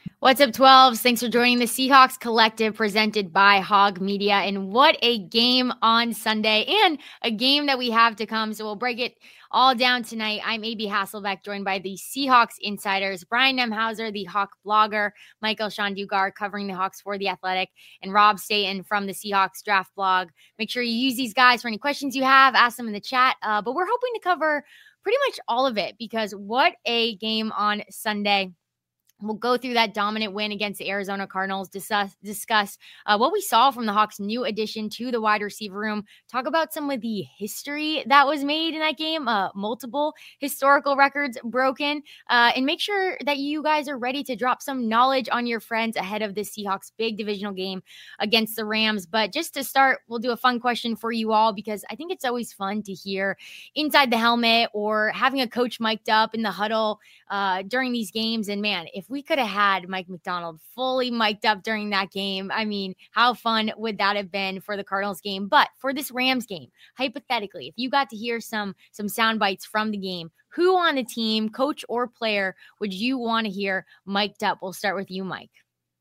What's up, 12s? Thanks for joining the Seahawks Collective presented by Hog Media. And what a game on Sunday and a game that we have to come. So we'll break it all down tonight. I'm A.B. Hasselbeck, joined by the Seahawks insiders, Brian Nemhauser, the Hawk blogger, Michael Shandugar covering the Hawks for The Athletic, and Rob Staten from the Seahawks draft blog. Make sure you use these guys for any questions you have. Ask them in the chat. But we're hoping to cover pretty much all of it because what a game on Sunday. We'll go through that dominant win against the Arizona Cardinals, discuss what we saw from the Hawks' new addition to the wide receiver room, talk about some of the history that was made in that game, multiple historical records broken, and make sure that you guys are ready to drop some knowledge on your friends ahead of the Seahawks' big divisional game against the Rams. But just to start, we'll do a fun question for you all because I think it's always fun to hear inside the helmet or having a coach mic'd up in the huddle during these games. And man, if we could have had Mike Macdonald fully mic'd up during that game, I mean, how fun would that have been for the Cardinals game? But for this Rams game, hypothetically, if you got to hear some sound bites from the game, who on the team, coach or player, would you want to hear mic'd up? We'll start with you, Mike.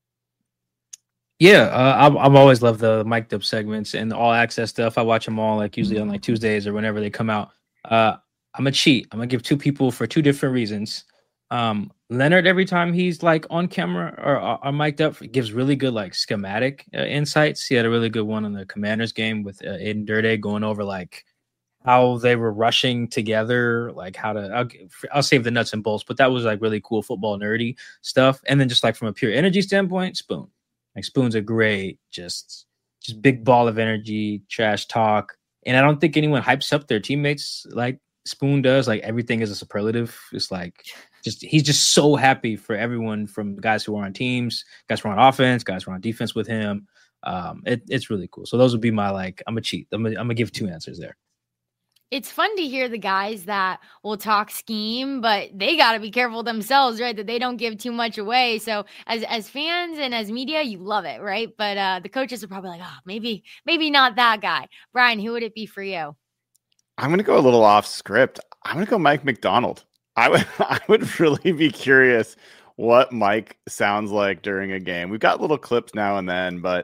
Yeah, I've always loved the mic'd up segments and the all access stuff. I watch them all, like usually on like Tuesdays or whenever they come out. I'm gonna cheat. I'm gonna give two people for two different reasons. Leonard, every time he's like on camera or mic'd up, gives really good like schematic insights. He had a really good one on the Commanders game with Aiden Durde going over like how they were rushing together, like how to. I'll save the nuts and bolts, but that was like really cool football nerdy stuff. And then just like from a pure energy standpoint, Spoon, like Spoon's a great just big ball of energy, trash talk, and I don't think anyone hypes up their teammates like Spoon does. Like everything is a superlative. It's like he's just so happy for everyone, from guys who are on teams, guys who are on offense, guys who are on defense with him. It's really cool. So those would be my like. I'm gonna give two answers there. It's fun to hear the guys that will talk scheme, but they got to be careful themselves, right? That they don't give too much away. So as fans and as media, you love it, right? But the coaches are probably like, oh, maybe not that guy. Brian, who would it be for you? I'm going to go a little off script. I'm going to go Mike Macdonald. I would really be curious what Mike sounds like during a game. We've got little clips now and then, but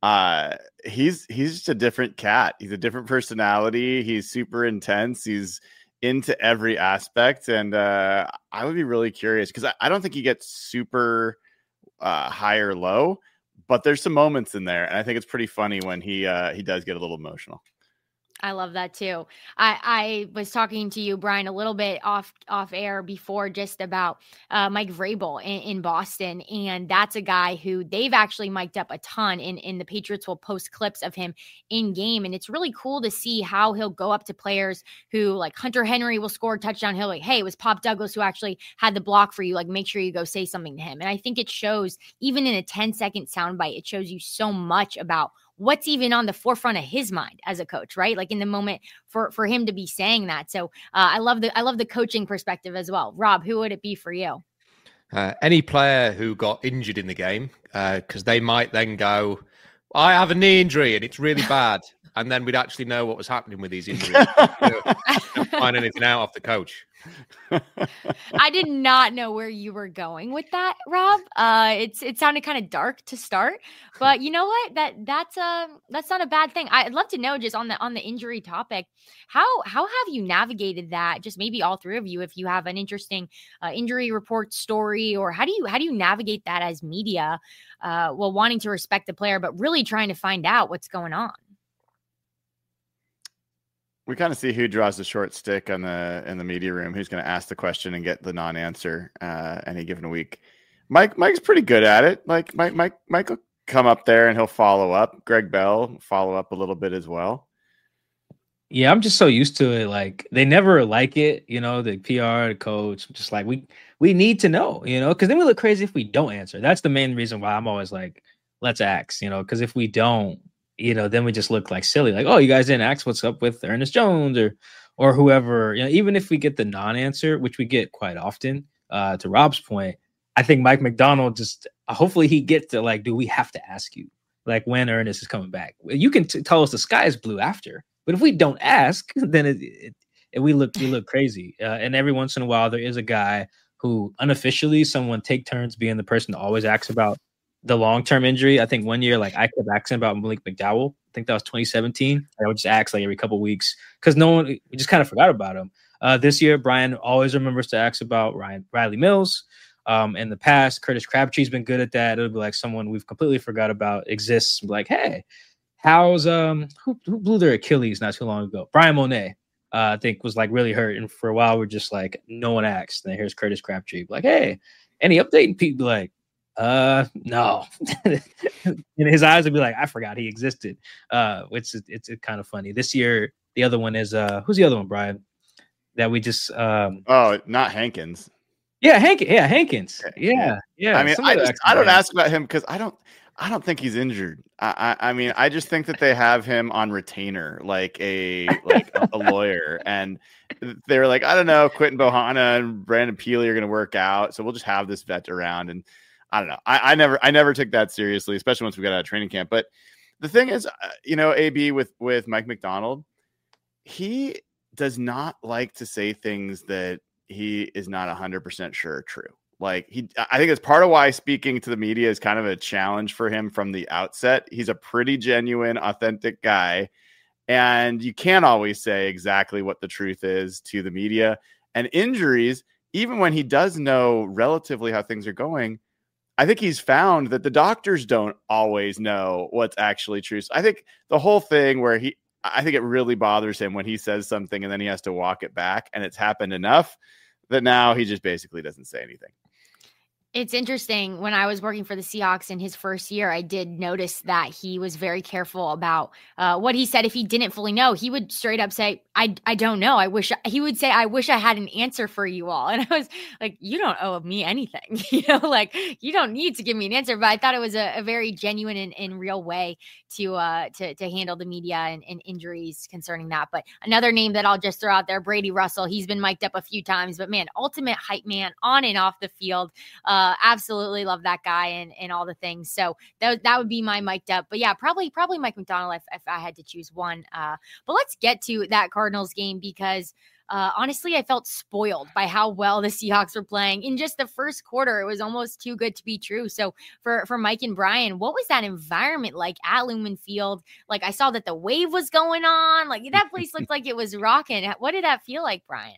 he's just a different cat. He's a different personality. He's super intense. He's into every aspect. And I would be really curious because I don't think he gets super high or low, but there's some moments in there. And I think it's pretty funny when he does get a little emotional. I love that too. I was talking to you, Brian, a little bit off air before just about Mike Vrabel in Boston. And that's a guy who they've actually mic'd up a ton in the Patriots will post clips of him in game. And it's really cool to see how he'll go up to players who like Hunter Henry will score a touchdown. He'll like, hey, it was Pop Douglas who actually had the block for you. Like, make sure you go say something to him. And I think it shows, even in a 10-second soundbite, it shows you so much about what's even on the forefront of his mind as a coach, right? Like in the moment for him to be saying that. So I love the coaching perspective as well. Rob, who would it be for you? Any player who got injured in the game, because they might then go, I have a knee injury and it's really bad. And then we'd actually know what was happening with these injuries. Don't find anything out of the coach. I did not know where you were going with that, Rob. It sounded kind of dark to start, but you know what? That's not a bad thing. I'd love to know, just on the injury topic, how have you navigated that? Just maybe all three of you, if you have an interesting injury report story, or how do you navigate that as media, while wanting to respect the player, but really trying to find out what's going on. We kind of see who draws the short stick in the media room, who's going to ask the question and get the non-answer any given week. Mike's pretty good at it. Like Mike will come up there and he'll follow up. Greg Bell will follow up a little bit as well. Yeah, I'm just so used to it. Like they never like it, the PR, the coach. Just like we need to know, because then we look crazy if we don't answer. That's the main reason why I'm always like, let's ask, because if we don't, then we just look like silly, like, oh, you guys didn't ask what's up with Ernest Jones or whoever, even if we get the non-answer, which we get quite often, to Rob's point, I think Mike Macdonald just, hopefully he gets to like, do we have to ask you like when Ernest is coming back? You can tell us the sky is blue after, but if we don't ask, then we look crazy. And every once in a while there is a guy who unofficially someone take turns being the person that always asks about the long-term injury. I think one year, like I kept asking about Malik McDowell. I think that was 2017. I would just ask like every couple of weeks because we just kind of forgot about him. This year, Brian always remembers to ask about Riley Mills. In the past, Curtis Crabtree's been good at that. It'll be like someone we've completely forgot about exists. Like, hey, how's who blew their Achilles not too long ago? Brian Monet, I think was like really hurt, and for a while we're just like no one asked. And then here's Curtis Crabtree, like, hey, any update? And people be like, no. And his eyes would be like, I forgot he existed. Which it's kind of funny. This year, the other one is who's the other one, Brian? That we just not Hankins. Yeah, Hankins. Yeah. I mean, I don't ask about him because I don't think he's injured. I mean, I just think that they have him on retainer, like a lawyer, and they're like, I don't know, Quentin Bohanna and Brandon Peely are going to work out, so we'll just have this vet around. And I don't know. I never took that seriously, especially once we got out of training camp. But the thing is, AB with Mike Macdonald, he does not like to say things that he is not 100% sure true. Like I think it's part of why speaking to the media is kind of a challenge for him from the outset. He's a pretty genuine, authentic guy, and you can't always say exactly what the truth is to the media. And injuries, even when he does know relatively how things are going, I think he's found that the doctors don't always know what's actually true. So I think the whole thing where I think it really bothers him when he says something and then he has to walk it back, and it's happened enough that now he just basically doesn't say anything. It's interesting. When I was working for the Seahawks in his first year, I did notice that he was very careful about what he said. If he didn't fully know, he would straight up say, I don't know. He would say, I wish I had an answer for you all. And I was like, you don't owe me anything, like you don't need to give me an answer. But I thought it was a very genuine and real way to handle the media and injuries concerning that. But another name that I'll just throw out there, Brady Russell. He's been mic'd up a few times, but man, ultimate hype man on and off the field. Absolutely love that guy and all the things. So that would be my mic'd up. But yeah, probably Mike Macdonald if I had to choose one. But let's get to that Cardinals game because honestly, I felt spoiled by how well the Seahawks were playing in just the first quarter. It was almost too good to be true. So for Mike and Brian, what was that environment like at Lumen Field? Like I saw that the wave was going on. Like that place looked like it was rocking. What did that feel like, Brian?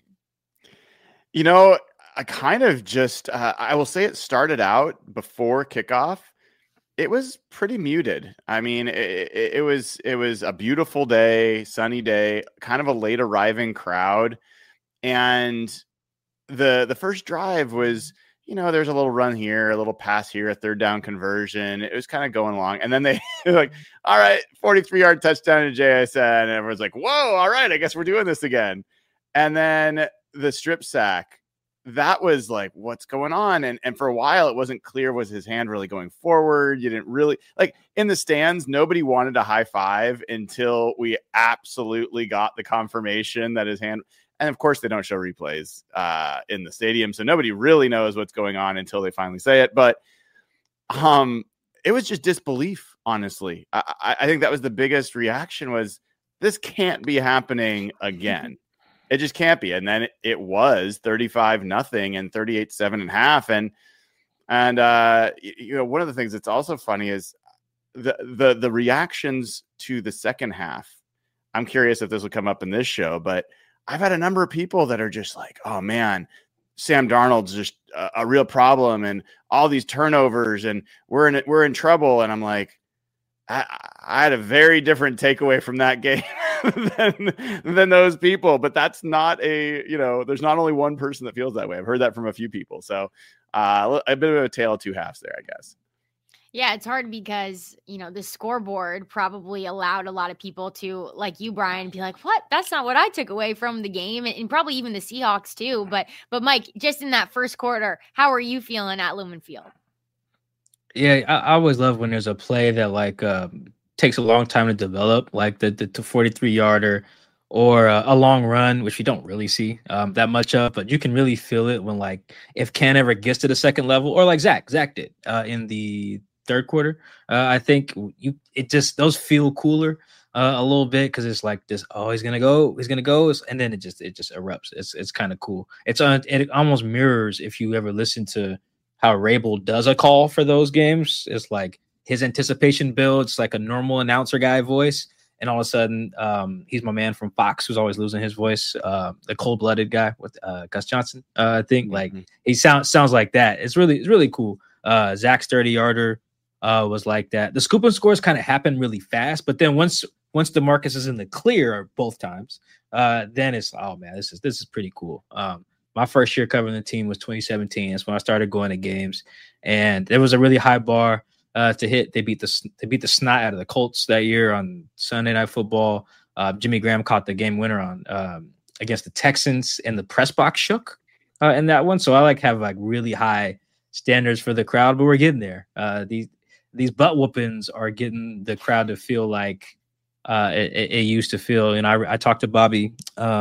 I kind of just, I will say it started out before kickoff. It was pretty muted. I mean, it was a beautiful day, sunny day, kind of a late arriving crowd. And the first drive was, there's a little run here, a little pass here, a third down conversion. It was kind of going along. And then they like, all right, 43-yard touchdown to JSN. And everyone's like, whoa, all right, I guess we're doing this again. And then the strip sack. That was like, what's going on? And for a while, it wasn't clear, was his hand really going forward? You didn't really like in the stands. Nobody wanted a high five until we absolutely got the confirmation that his hand, and of course they don't show replays in the stadium. So nobody really knows what's going on until they finally say it. But it was just disbelief. Honestly, I think that was the biggest reaction was this can't be happening again. It just can't be. And then it was 35-0 and 38-7.5. And one of the things that's also funny is the reactions to the second half. I'm curious if this will come up in this show, but I've had a number of people that are just like, oh man, Sam Darnold's just a real problem and all these turnovers and we're in trouble. And I'm like, I had a very different takeaway from that game than those people, but that's not there's not only one person that feels that way. I've heard that from a few people. So a bit of a tale of two halves there, I guess. Yeah, it's hard because, the scoreboard probably allowed a lot of people to, like you, Brian, be like, what? That's not what I took away from the game. And probably even the Seahawks too. But Mike, just in that first quarter, how are you feeling at Lumen Field? Yeah, I always love when there's a play that takes a long time to develop, like the 43-yarder or a long run, which you don't really see that much of, but you can really feel it when if Ken ever gets to the second level, or like Zach did in the third quarter. I think those feel cooler a little bit because it's like this. Oh, he's gonna go, and then it just erupts. It's kind of cool. It almost mirrors if you ever listen to how Rabel does a call for those games. It's like his anticipation builds like a normal announcer guy voice, and all of a sudden, he's my man from Fox who's always losing his voice, the cold-blooded guy with Gus Johnson. I think like he sounds like that. It's really cool. Zach 30-yarder was like that. The scoop and scores kind of happen really fast, but then once DeMarcus is in the clear both times, then it's this is pretty cool. My first year covering the team was 2017. That's when I started going to games, and there was a really high bar to hit. They beat the snot out of the Colts that year on Sunday Night Football. Jimmy Graham caught the game winner on against the Texans, and the press box shook in that one. So I have really high standards for the crowd, but we're getting there. These butt whoopings are getting the crowd to feel like it used to feel. And I talked to Bobby.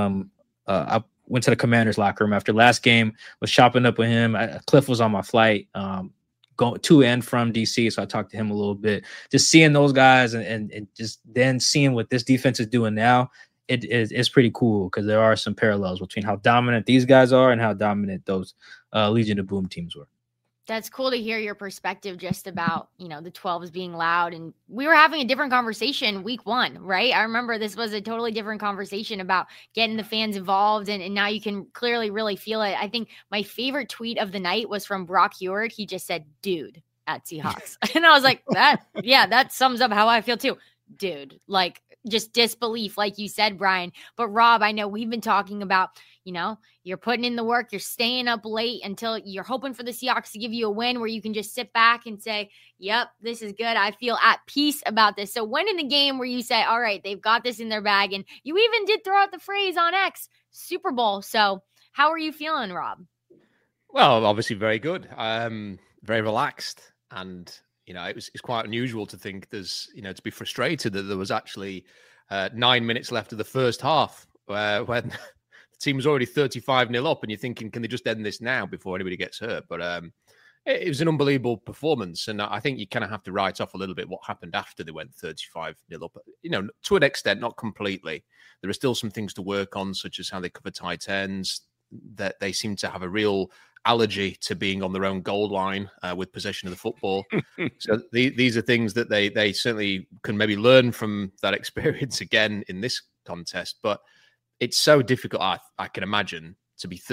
I went to the Commander's locker room after last game, was shopping up with him. Cliff was on my flight going to and from DC, so I talked to him a little bit. Just seeing those guys and just then seeing what this defense is doing now, it's pretty cool because there are some parallels between how dominant these guys are and how dominant those Legion of Boom teams were. That's cool to hear your perspective just about, the 12s being loud. And we were having a different conversation week 1, right? I remember this was a totally different conversation about getting the fans involved. And now you can clearly really feel it. I think my favorite tweet of the night was from Brock Heward. He just said, dude, at Seahawks. And I was like, that sums up how I feel too. Dude, like just disbelief, like you said, Brian. But Rob, I know we've been talking about, you're putting in the work, you're staying up late until you're hoping for the Seahawks to give you a win where you can just sit back and say, yep, this is good. I feel at peace about this. So when in the game where you say, all right, they've got this in their bag, and you even did throw out the phrase on X, Super Bowl. So how are you feeling, Rob? Well, obviously very good. Very relaxed. And, it's quite unusual to think there's, to be frustrated that there was actually 9 minutes left of the first half when the team was already 35-0 up and you're thinking, can they just end this now before anybody gets hurt? But it was an unbelievable performance. And I think you kind of have to write off a little bit what happened after they went 35-0 up. To an extent, not completely. There are still some things to work on, such as how they cover tight ends, that they seem to have a real allergy to being on their own goal line with possession of the football. So these are things that they certainly can maybe learn from that experience again in this contest. But it's so difficult, I can imagine, to be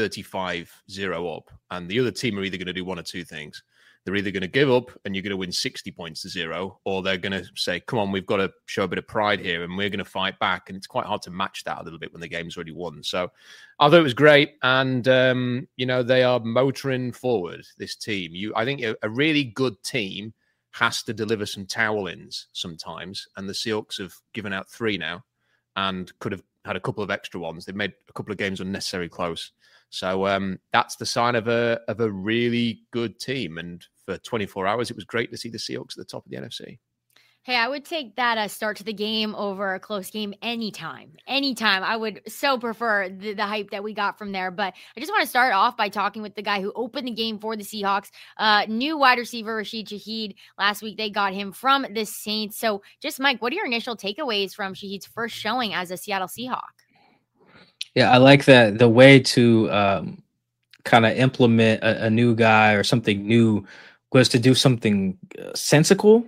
35-0 up. And the other team are either going to do one or two things. They're either going to give up and you're going to win 60 points to 0, or they're going to say, come on, we've got to show a bit of pride here and we're going to fight back. And it's quite hard to match that a little bit when the game's already won. So I thought it was great. And, they are motoring forward, this team. I think a really good team has to deliver some towel-ins sometimes. And the Seahawks have given out 3 now and could have had a couple of extra ones. They've made a couple of games unnecessarily close. So that's the sign of a really good team. And for 24 hours, it was great to see the Seahawks at the top of the NFC. Hey, I would take that start to the game over a close game anytime. I would so prefer the hype that we got from there. But I just want to start off by talking with the guy who opened the game for the Seahawks, new wide receiver Rashid Shaheed. Last week, they got him from the Saints. So just, Mike, what are your initial takeaways from Shaheed's first showing as a Seattle Seahawk? Yeah, I like that. The way to kind of implement a new guy or something new was to do something sensical,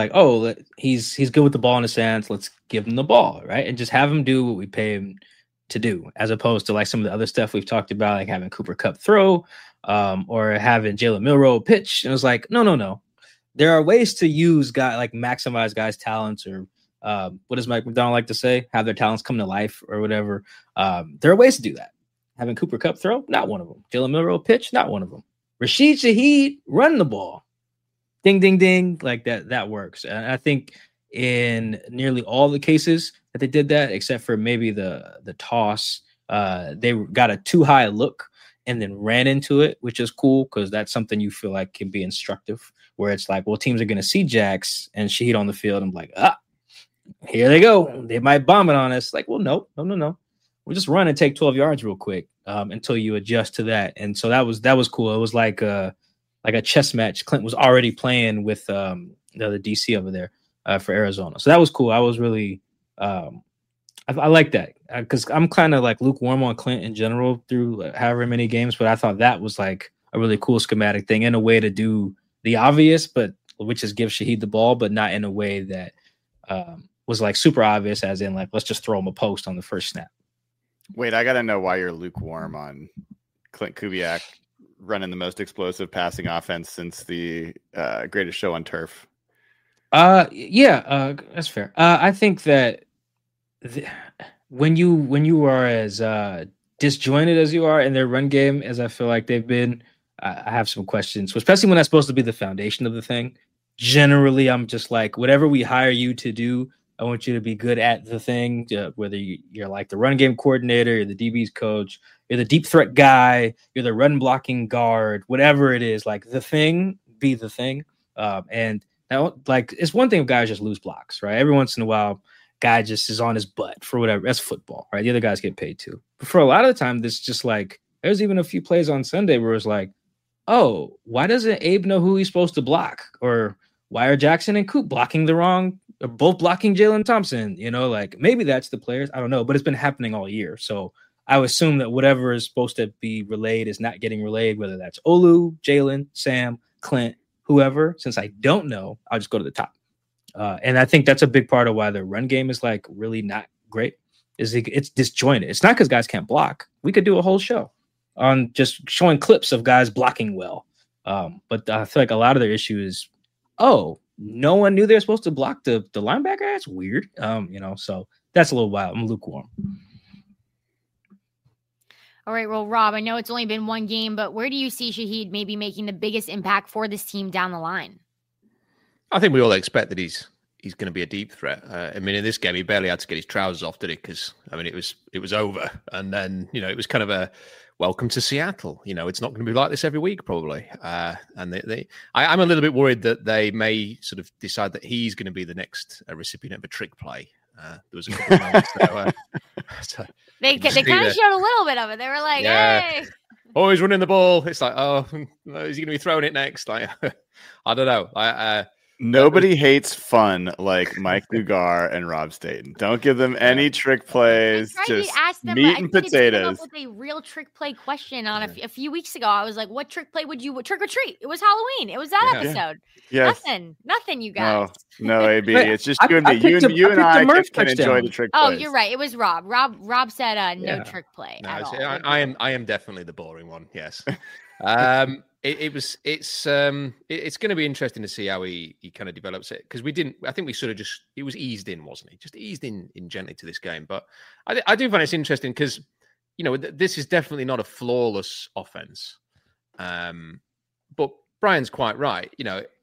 he's good with the ball in his hands. Let's give him the ball, right? And just have him do what we pay him to do, as opposed to like some of the other stuff we've talked about, like having Cooper Kupp throw or having Jalen Milroe pitch. And it was like, no. There are ways to use maximize guys' talents, or what does Mike McDonald like to say? Have their talents come to life or whatever. There are ways to do that. Having Cooper Kupp throw, not one of them. Jalen Milroe pitch, not one of them. Rashid Shaheed run the ball. Ding, ding, ding. Like that works. And I think in nearly all the cases that they did that, except for maybe the toss, they got a too high look and then ran into it, which is cool because that's something you feel like can be instructive, where it's like, well, teams are going to see Jax and Shaheed on the field. I'm like, here they go. They might bomb it on us. Like, well, no. We'll just run and take 12 yards real quick until you adjust to that. And so that was cool. It was like a chess match. Clint was already playing with the DC over there for Arizona. So that was cool. I was really I like that because I'm kind of like lukewarm on Clint in general through however many games, but I thought that was like a really cool schematic thing and a way to do the obvious, but which is give Shaheed the ball, but not in a way that was like super obvious, as in like let's just throw him a post on the first snap. Wait, I gotta know why you're lukewarm on Clint Kubiak running the most explosive passing offense since the greatest show on turf. That's fair. I think that when you are as disjointed as you are in their run game, as I feel like they've been, I have some questions, especially when that's supposed to be the foundation of the thing. Generally, I'm just like, whatever we hire you to do, I want you to be good at the thing, whether you're like the run game coordinator, you're the DB's coach, you're the deep threat guy, you're the run blocking guard, whatever it is, like the thing, be the thing. And now, like, it's one thing if guys just lose blocks, right? Every once in a while, guy just is on his butt for whatever. That's football, right? The other guys get paid too. But for a lot of the time, this just like, there's even a few plays on Sunday where it's like, oh, why doesn't Abe know who he's supposed to block? Or why are Jackson and Coop blocking the wrong, or both blocking Jalen Thompson? You know, like maybe that's the players. I don't know, but it's been happening all year. So I would assume that whatever is supposed to be relayed is not getting relayed, whether that's Olu, Jalen, Sam, Clint, whoever. Since I don't know, I'll just go to the top. And I think that's a big part of why the run game is like really not great. Is it's disjointed. It's not because guys can't block. We could do a whole show on just showing clips of guys blocking well. But I feel like a lot of their issue is, oh, no one knew they were supposed to block the linebacker. That's weird. So that's a little wild. I'm lukewarm. All right, well, Rob, I know it's only been one game, but where do you see Shaheed maybe making the biggest impact for this team down the line? I think we all expect that he's going to be a deep threat. I mean, in this game, he barely had to get his trousers off, did he? Because I mean, it was over, and then it was kind of a welcome to Seattle. It's not going to be like this every week, probably. And I'm a little bit worried that they may sort of decide that he's going to be the next recipient of a trick play. There was a couple of moments so they kind of showed a little bit of it. They were like, hey. Oh, he's running the ball. It's like, oh, is he going to be throwing it next? Like, I don't know. Nobody hates fun like Mike Dugar and Rob Staten. Don't give them any trick plays. Just meat and potatoes. With a real trick play question on a few weeks ago. I was like, "What trick play would you trick or treat?" It was Halloween. It was that episode. Yeah. Nothing. You guys. No, AB. It's just you and me. You and I can enjoy the trick plays. Oh, you're right. It was Rob. Rob said no trick play at all. I am definitely the boring one. Yes. It's going to be interesting to see how he kind of develops it, because I think we sort of it was eased in, wasn't he? Just eased in gently to this game. But I do find it's interesting because, this is definitely not a flawless offense. But Brian's quite right.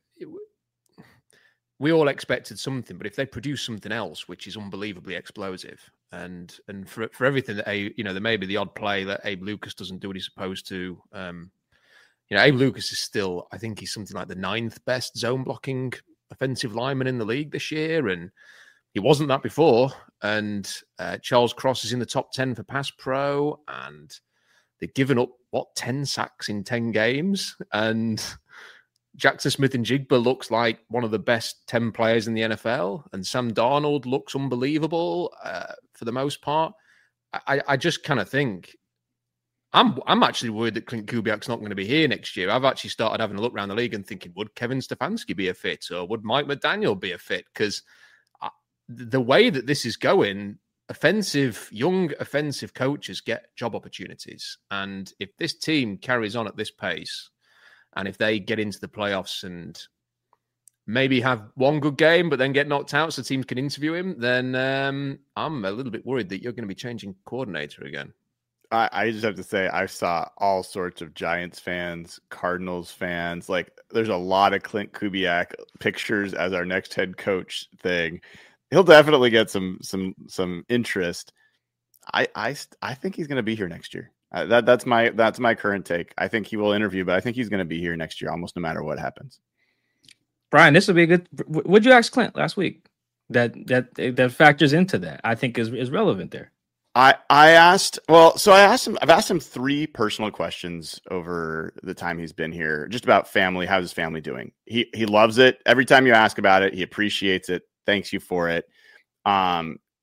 We all expected something, but if they produce something else, which is unbelievably explosive, and for everything that there may be the odd play that Abe Lucas doesn't do what he's supposed to, Abe Lucas is still, I think he's something like the 9th best zone blocking offensive lineman in the league this year. And he wasn't that before. And Charles Cross is in the top 10 for pass pro. And they've given up, 10 sacks in 10 games. And Jackson Smith-Njigba looks like one of the best 10 players in the NFL. And Sam Darnold looks unbelievable for the most part. I just kind of think, I'm actually worried that Clint Kubiak's not going to be here next year. I've actually started having a look around the league and thinking, would Kevin Stefanski be a fit, or would Mike McDaniel be a fit? Because the way that this is going, young offensive coaches get job opportunities. And if this team carries on at this pace, and if they get into the playoffs and maybe have one good game, but then get knocked out so teams can interview him, then I'm a little bit worried that you're going to be changing coordinator again. I just have to say, I saw all sorts of Giants fans, Cardinals fans. Like, there's a lot of Clint Kubiak pictures as our next head coach thing. He'll definitely get some interest. I think he's going to be here next year. That's my current take. I think he will interview, but I think he's going to be here next year, almost no matter what happens. Brian, this will be a good. What'd you ask Clint last week? That factors into that. I think is relevant there. I've asked him 3 personal questions over the time he's been here, just about family. How's his family doing? He loves it. Every time you ask about it, he appreciates it. Thanks you for it.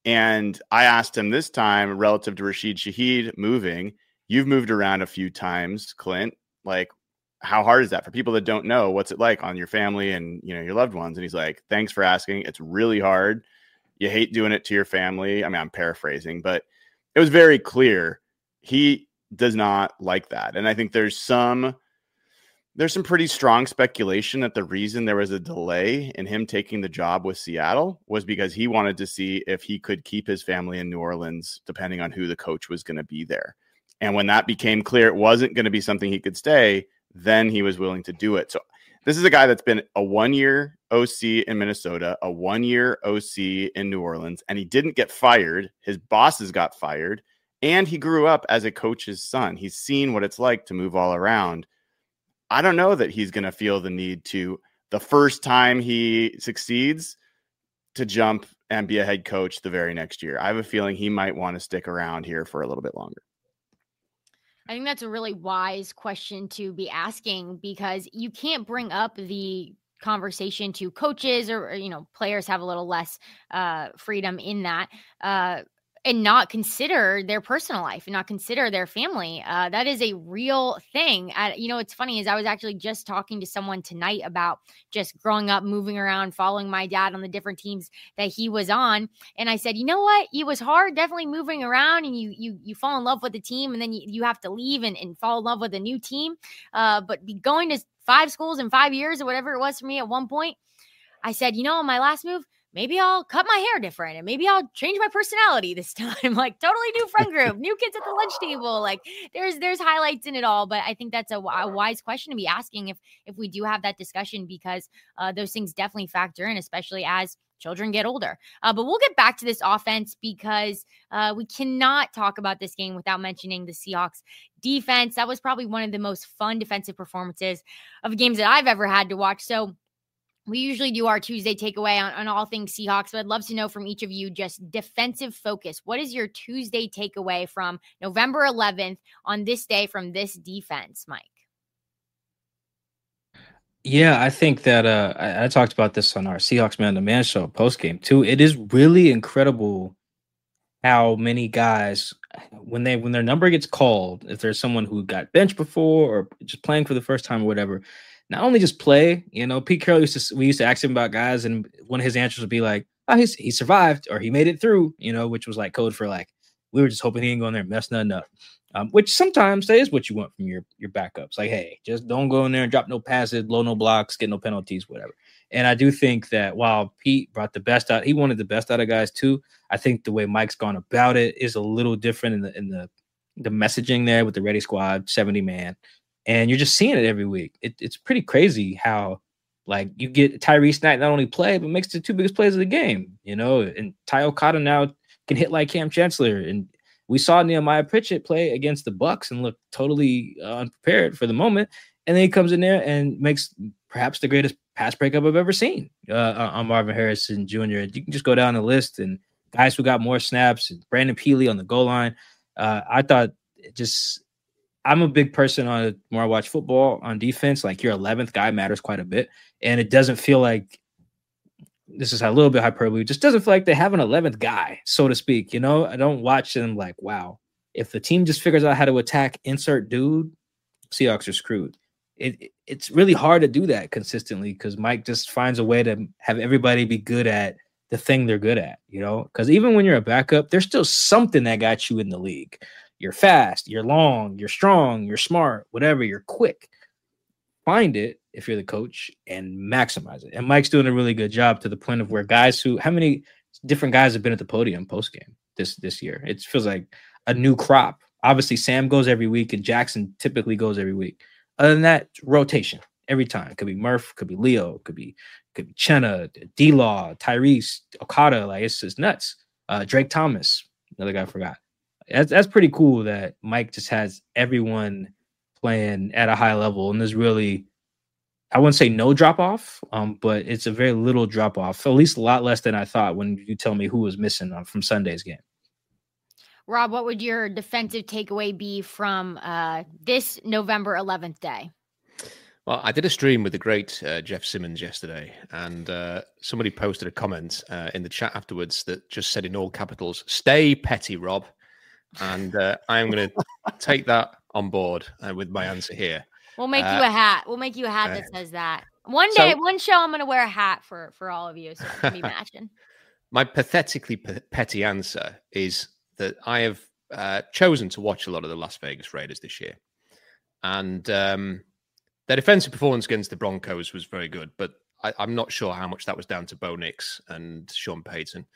And I asked him this time relative to Rashid Shaheed moving. You've moved around a few times, Clint. Like, how hard is that for people that don't know? What's it like on your family and, you know, your loved ones? And he's like, thanks for asking. It's really hard. You hate doing it to your family. I mean, I'm paraphrasing, but it was very clear he does not like that. And I think there's some pretty strong speculation that the reason there was a delay in him taking the job with Seattle was because he wanted to see if he could keep his family in New Orleans, depending on who the coach was going to be there. And when that became clear, it wasn't going to be something he could stay, then he was willing to do it. So this is a guy that's been a 1-year OC in Minnesota, a 1-year OC in New Orleans, and he didn't get fired. His bosses got fired, and he grew up as a coach's son. He's seen what it's like to move all around. I don't know that he's going to feel the need to, the first time he succeeds, to jump and be a head coach the very next year. I have a feeling he might want to stick around here for a little bit longer. I think that's a really wise question to be asking, because you can't bring up the conversation to coaches or you know, players have a little less freedom in that and not consider their personal life and not consider their family. That is a real thing. You know, it's funny is I was actually just talking to someone tonight about just growing up, moving around, following my dad on the different teams that he was on. And I said, you know what? It was hard, definitely moving around, and you fall in love with the team, and then you have to leave and fall in love with a new team. But be going to 5 schools in 5 years or whatever it was for me at one point, I said, you know, on my last move, maybe I'll cut my hair different and maybe I'll change my personality this time. Like, totally new friend group, new kids at the lunch table. Like, there's highlights in it all. But I think that's a wise question to be asking if we do have that discussion, because those things definitely factor in, especially as children get older. But we'll get back to this offense, because we cannot talk about this game without mentioning the Seahawks defense. That was probably one of the most fun defensive performances of games that I've ever had to watch. So we usually do our Tuesday takeaway on all things Seahawks, but I'd love to know from each of you just defensive focus. What is your Tuesday takeaway from November 11th on this day from this defense, Mike? Yeah, I think that I talked about this on our Seahawks Man to Man show post game too. It is really incredible how many guys, when their number gets called, if there's someone who got benched before or just playing for the first time or whatever, not only just play. You know, Pete Carroll we used to ask him about guys, and one of his answers would be like, "Oh, he survived, or he made it through." You know, which was like code for like, we were just hoping he didn't go in there and mess nothing up. Which sometimes that is what you want from your backups. Like, hey, just don't go in there and drop no passes, blow no blocks, get no penalties, whatever. And I do think that while Pete brought the best out, he wanted the best out of guys too. I think the way Mike's gone about it is a little different in the messaging there with the Ready Squad, 70 man. And you're just seeing it every week. It's pretty crazy how, like, you get Tyrese Knight not only play, but makes the 2 biggest plays of the game, you know, and Ty Okada now can hit like Cam Chancellor. And we saw Nehemiah Pritchett play against the Bucks and look totally unprepared for the moment. And then he comes in there and makes perhaps the greatest pass breakup I've ever seen on Marvin Harrison Jr. You can just go down the list and guys who got more snaps, and Brandon Peely on the goal line. I thought I'm a big person on the more I watch football on defense. Like, your 11th guy matters quite a bit. And it doesn't feel like, this is a little bit hyperbole, it just doesn't feel like they have an 11th guy, so to speak. You know, I don't watch them like, wow, if the team just figures out how to attack insert dude, Seahawks are screwed. It's really hard to do that consistently, because Mike just finds a way to have everybody be good at the thing they're good at, you know, because even when you're a backup, there's still something that got you in the league. You're fast, you're long, you're strong, you're smart, whatever, you're quick. Find it if you're the coach and maximize it. And Mike's doing a really good job, to the point of where how many different guys have been at the podium post game this year? It feels like a new crop. Obviously, Sam goes every week and Jackson typically goes every week. Other than that, rotation every time. It could be Murph, could be Leo, could be Chenna, D-Law, Tyrese, Okada. Like, it's just nuts. Drake Thomas, another guy I forgot. That's pretty cool that Mike just has everyone playing at a high level, and there's really, I wouldn't say no drop off, but it's a very little drop off, at least a lot less than I thought when you tell me who was missing from Sunday's game. Rob, what would your defensive takeaway be from this November 11th day? Well, I did a stream with the great Jeff Simmons yesterday, and somebody posted a comment in the chat afterwards that just said in all capitals, "Stay petty, Rob." And I am going to take that on board with my answer here. We'll make you a hat. We'll make you a hat that says that. One day, one show, I'm going to wear a hat for all of you, so it's going to be matching. My pathetically petty answer is that I have chosen to watch a lot of the Las Vegas Raiders this year. And their defensive performance against the Broncos was very good, but I'm not sure how much that was down to Bo Nix and Sean Payton.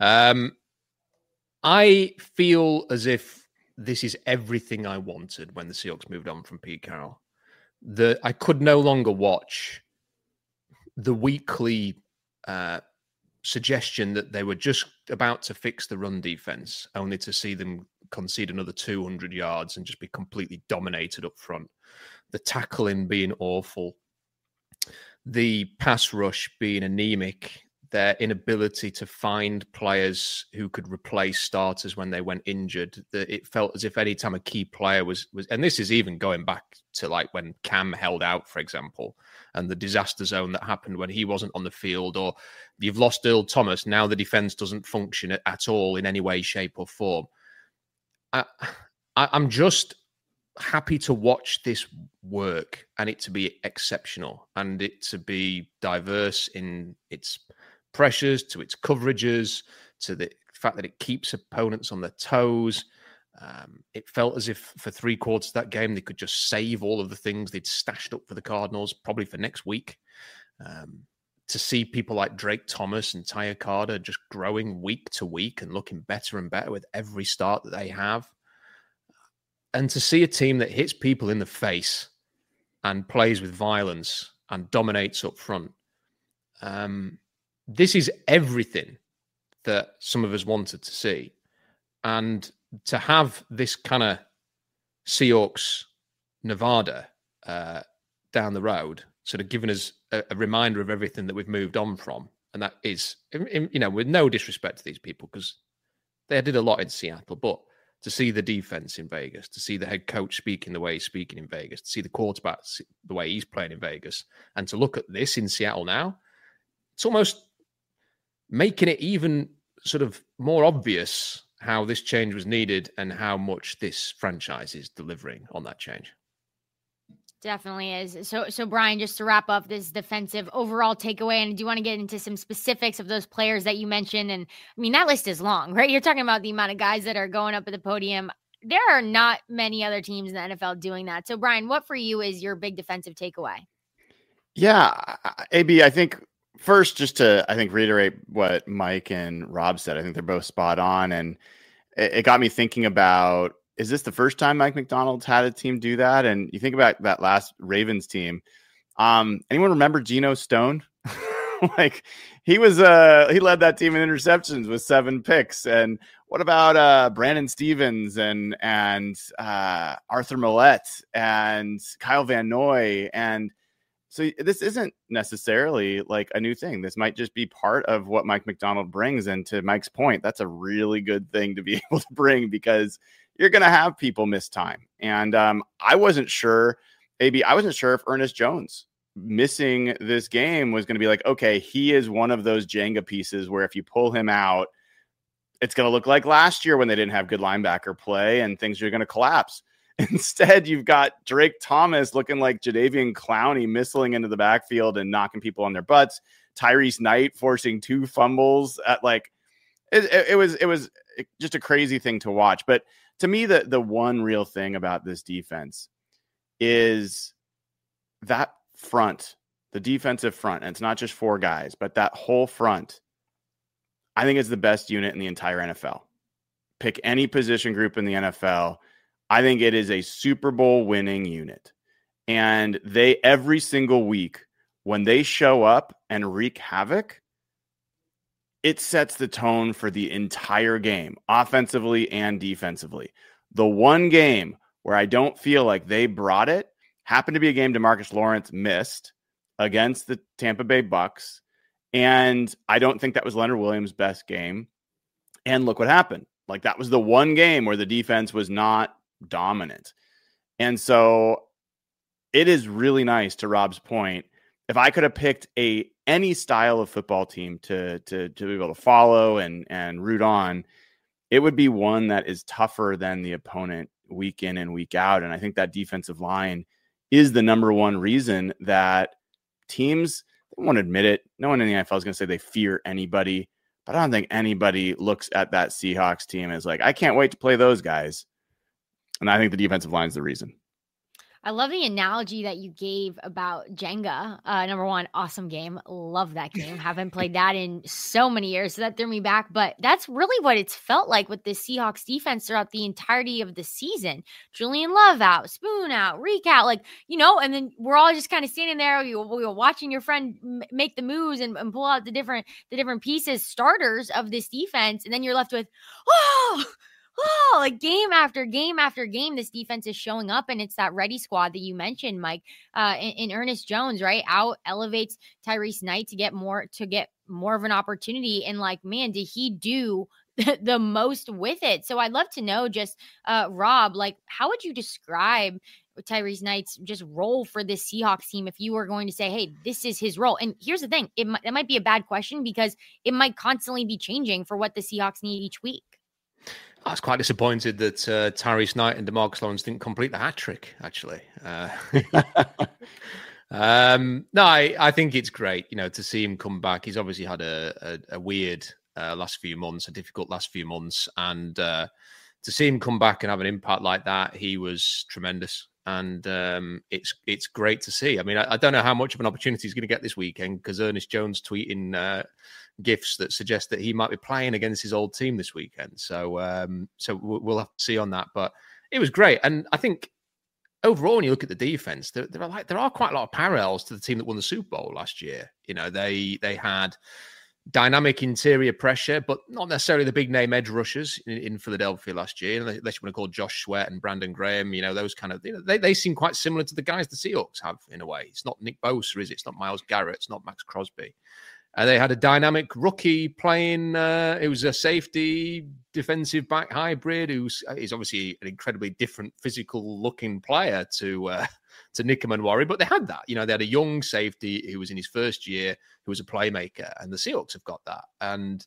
I feel as if this is everything I wanted when the Seahawks moved on from Pete Carroll. I could no longer watch the weekly suggestion that they were just about to fix the run defense, only to see them concede another 200 yards and just be completely dominated up front. The tackling being awful, the pass rush being anemic, their inability to find players who could replace starters when they went injured. It felt as if any time a key player was, and this is even going back to like when Cam held out, for example, and the disaster zone that happened when he wasn't on the field, or you've lost Earl Thomas. Now the defense doesn't function at all in any way, shape or form. I'm just happy to watch this work and it to be exceptional and it to be diverse in its pressures, to its coverages, to the fact that it keeps opponents on their toes. It felt as if for 3/4 of that game, they could just save all of the things they'd stashed up for the Cardinals, probably for next week. To see people like Drake Thomas and Tyre Carter just growing week to week and looking better and better with every start that they have. And to see a team that hits people in the face and plays with violence and dominates up front. This is everything that some of us wanted to see. And to have this kind of Seahawks Nevada down the road, sort of giving us a reminder of everything that we've moved on from. And that is, with no disrespect to these people, because they did a lot in Seattle, but to see the defense in Vegas, to see the head coach speaking the way he's speaking in Vegas, to see the quarterback the way he's playing in Vegas, and to look at this in Seattle now, it's almost making it even sort of more obvious how this change was needed and how much this franchise is delivering on that change. Definitely is. So Brian, just to wrap up this defensive overall takeaway, and I do want to get into some specifics of those players that you mentioned. And I mean, that list is long, right? You're talking about the amount of guys that are going up at the podium. There are not many other teams in the NFL doing that. So Brian, what for you is your big defensive takeaway? Yeah, AB, I think first, just to, reiterate what Mike and Rob said. I think they're both spot on. And it got me thinking about, is this the first time Mike Macdonald's had a team do that? And you think about that last Ravens team. Anyone remember Geno Stone? He led that team in interceptions with 7 picks. And what about Brandon Stevens and Arthur Millette and Kyle Van Noy? And so this isn't necessarily like a new thing. This might just be part of what Mike Macdonald brings. And to Mike's point, that's a really good thing to be able to bring, because you're going to have people miss time. And I wasn't sure if Ernest Jones missing this game was going to be like, okay, he is one of those Jenga pieces where if you pull him out, it's going to look like last year when they didn't have good linebacker play and things are going to collapse. Instead, you've got Drake Thomas looking like Jadeveon Clowney missling into the backfield and knocking people on their butts. Tyrese Knight forcing 2 fumbles at it was just a crazy thing to watch. But to me, the one real thing about this defense is that front, the defensive front. And it's not just 4 guys, but that whole front, I think it's the best unit in the entire NFL. Pick any position group in the NFL. I think it is a Super Bowl winning unit. And they, every single week, when they show up and wreak havoc, it sets the tone for the entire game, offensively and defensively. The one game where I don't feel like they brought it happened to be a game DeMarcus Lawrence missed against the Tampa Bay Bucks. And I don't think that was Leonard Williams' best game. And look what happened. That was the one game where the defense was not dominant. And so it is really nice, to Rob's point. If I could have picked any style of football team to be able to follow and root on, it would be one that is tougher than the opponent week in and week out. And I think that defensive line is the number one reason that teams won't admit it. No one in the NFL is going to say they fear anybody, but I don't think anybody looks at that Seahawks team as like, I can't wait to play those guys. And I think the defensive line is the reason. I love the analogy that you gave about Jenga. Number one, awesome game. Love that game. Haven't played that in so many years, so that threw me back. But that's really what it's felt like with the Seahawks defense throughout the entirety of the season. Julian Love out, Spoon out, Reek out, and then we're all just kind of standing there. We were watching your friend make the moves and pull out the different pieces, starters of this defense, and then you're left with, like game after game after game, this defense is showing up, and it's that ready squad that you mentioned, Mike, in Ernest Jones, right? Out elevates Tyrese Knight to get more of an opportunity. And man, did he do the most with it? So I'd love to know just, Rob, how would you describe Tyrese Knight's just role for this Seahawks team if you were going to say, hey, this is his role? And here's the thing, it might be a bad question because it might constantly be changing for what the Seahawks need each week. I was quite disappointed that Tyrese Knight and DeMarcus Lawrence didn't complete the hat trick, actually. No, I think it's great, to see him come back. He's obviously had a weird last few months, a difficult last few months. And to see him come back and have an impact like that, he was tremendous. And it's great to see. I mean, I don't know how much of an opportunity he's going to get this weekend because Ernest Jones tweeting gifs that suggest that he might be playing against his old team this weekend. So we'll have to see on that. But it was great. And I think overall, when you look at the defense, there are quite a lot of parallels to the team that won the Super Bowl last year. They had dynamic interior pressure, but not necessarily the big name edge rushers in Philadelphia last year. Unless you want to call Josh Sweat and Brandon Graham, those kind of, they seem quite similar to the guys the Seahawks have in a way. It's not Nick Bosa, is it? It's not Myles Garrett. It's not Max Crosby. They had a dynamic rookie playing. It was a safety defensive back hybrid who's obviously an incredibly different physical looking player to Nick Manwari, but they had that. They had a young safety who was in his first year who was a playmaker, and the Seahawks have got that. And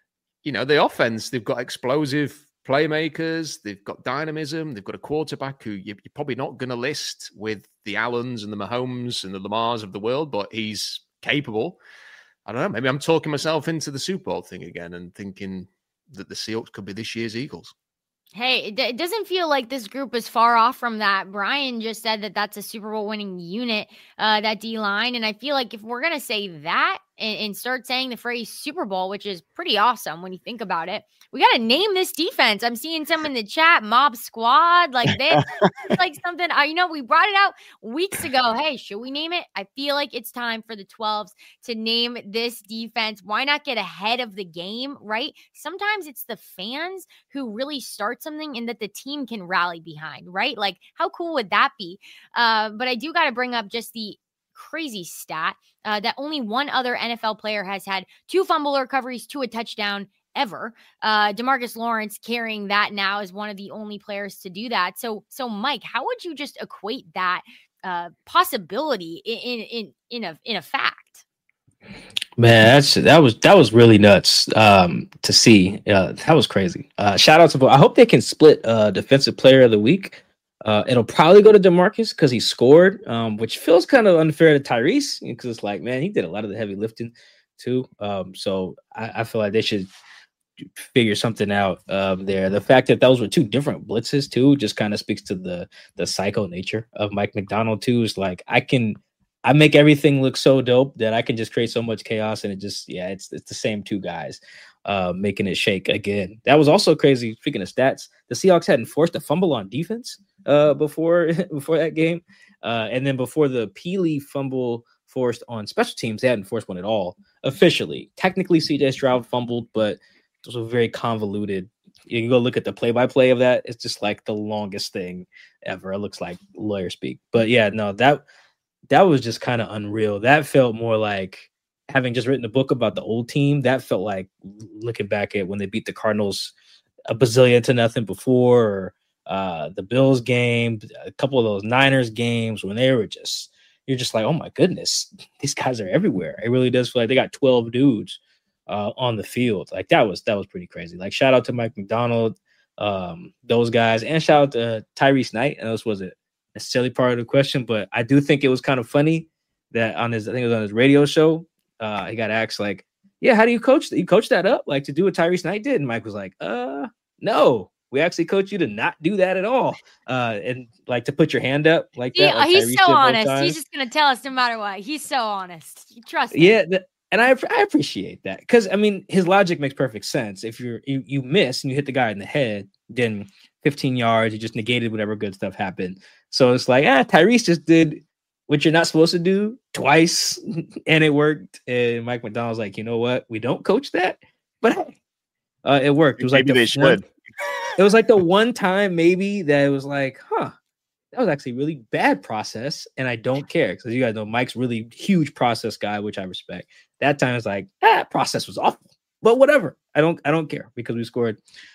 the offense, they've got explosive playmakers, they've got dynamism, they've got a quarterback who you're probably not going to list with the Allens and the Mahomes and the Lamars of the world, but he's capable. I don't know. Maybe I'm talking myself into the Super Bowl thing again and thinking that the Seahawks could be this year's Eagles. Hey, it doesn't feel like this group is far off from that. Brian just said that that's a Super Bowl winning unit, that D-line. And I feel like if we're going to say that and start saying the phrase Super Bowl, which is pretty awesome when you think about it, we got to name this defense. I'm seeing some in the chat, Mob Squad, this, something, we brought it out weeks ago. Hey, should we name it? I feel like it's time for the 12s to name this defense. Why not get ahead of the game, right? Sometimes it's the fans who really start something and that the team can rally behind, right? How cool would that be? But I do got to bring up just the crazy stat that only one other NFL player has had 2 fumble recoveries to a touchdown ever. DeMarcus Lawrence carrying that now is one of the only players to do that. So Mike, how would you just equate that possibility in a fact? Man, that was really nuts to see. That was crazy. Shout out to I hope they can split defensive player of the week. It'll probably go to DeMarcus because he scored, which feels kind of unfair to Tyrese because it's man, he did a lot of the heavy lifting too. So I feel like they should figure something out there. The fact that those were 2 different blitzes too just kind of speaks to the psycho nature of Mike Macdonald too. Is I make everything look so dope that I can just create so much chaos, and it's the same 2 guys making it shake again. That was also crazy. Speaking of stats, the Seahawks hadn't forced a fumble on defense before that game, and then before the Peely fumble forced on special teams, they hadn't forced one at all officially. Technically, CJ Stroud fumbled, but it was a very convoluted. You can go look at the play-by-play of that. It's just the longest thing ever. It looks like lawyer speak. But yeah, no, that was just kind of unreal. That felt more like having just written a book about the old team. That felt like looking back at when they beat the Cardinals a bazillion to nothing before, the Bills game, a couple of those Niners games when they were you're just like, oh my goodness, these guys are everywhere. It really does feel like they got 12 dudes on the field. Like that was pretty crazy. Like shout out to Mike Macdonald, those guys, and shout out to Tyrese Knight. And this wasn't necessarily part of the question, but I do think it was kind of funny that I think it was on his radio show, he got asked like, yeah, how do you coach that? You coach that up like to do what Tyrese Knight did? And Mike was like, no, we actually coach you to not do that at all. And like to put your hand up like that. Like he's so honest. He's just going to tell us no matter what. He's so honest. You trust him. Yeah. And I appreciate that because, I mean, his logic makes perfect sense. If you miss and you hit the guy in the head, then 15 yards, you just negated whatever good stuff happened. So it's like, Tyrese just did what you're not supposed to do twice, and it worked. And Mike Macdonald's like, you know what? We don't coach that, but hey, it worked. It was maybe like they should. It was like the one time maybe that it was like, that was actually a really bad process, and I don't care because you guys know Mike's really huge process guy, which I respect. That time it's like, process was awful, but whatever. I don't care because we scored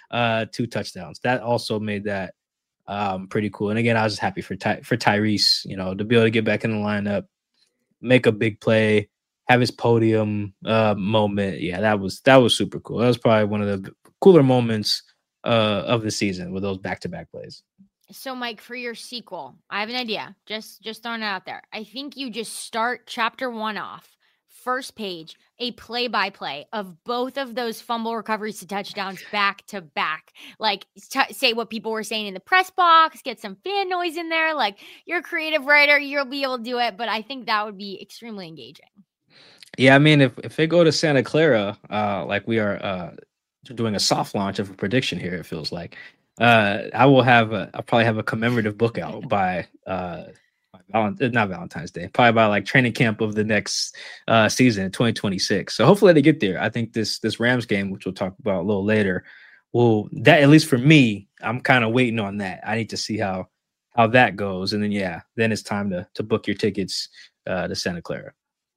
2 touchdowns. That also made that pretty cool. And again, I was just happy for Tyrese, to be able to get back in the lineup, make a big play, have his podium moment. Yeah, that was super cool. That was probably one of the cooler moments of the season with those back-to-back plays. So, Mike, for your sequel, I have an idea. Just throwing it out there. I think you just start chapter 1 off. First page, a play-by-play of both of those fumble recoveries to touchdowns back to back. Like, say what people were saying in the press box, get some fan noise in there. Like, you're a creative writer, you'll be able to do it. But I think that would be extremely engaging. Yeah, I mean, if they go to Santa Clara, like we are doing a soft launch of a prediction here, it feels like. I'll probably have a commemorative book out by not Valentine's Day, probably by like training camp of the next season, 2026. So hopefully they get there. I think this Rams game, which we'll talk about a little later, that at least for me, I'm kind of waiting on that. I need to see how that goes, and then it's time to book your tickets to Santa Clara.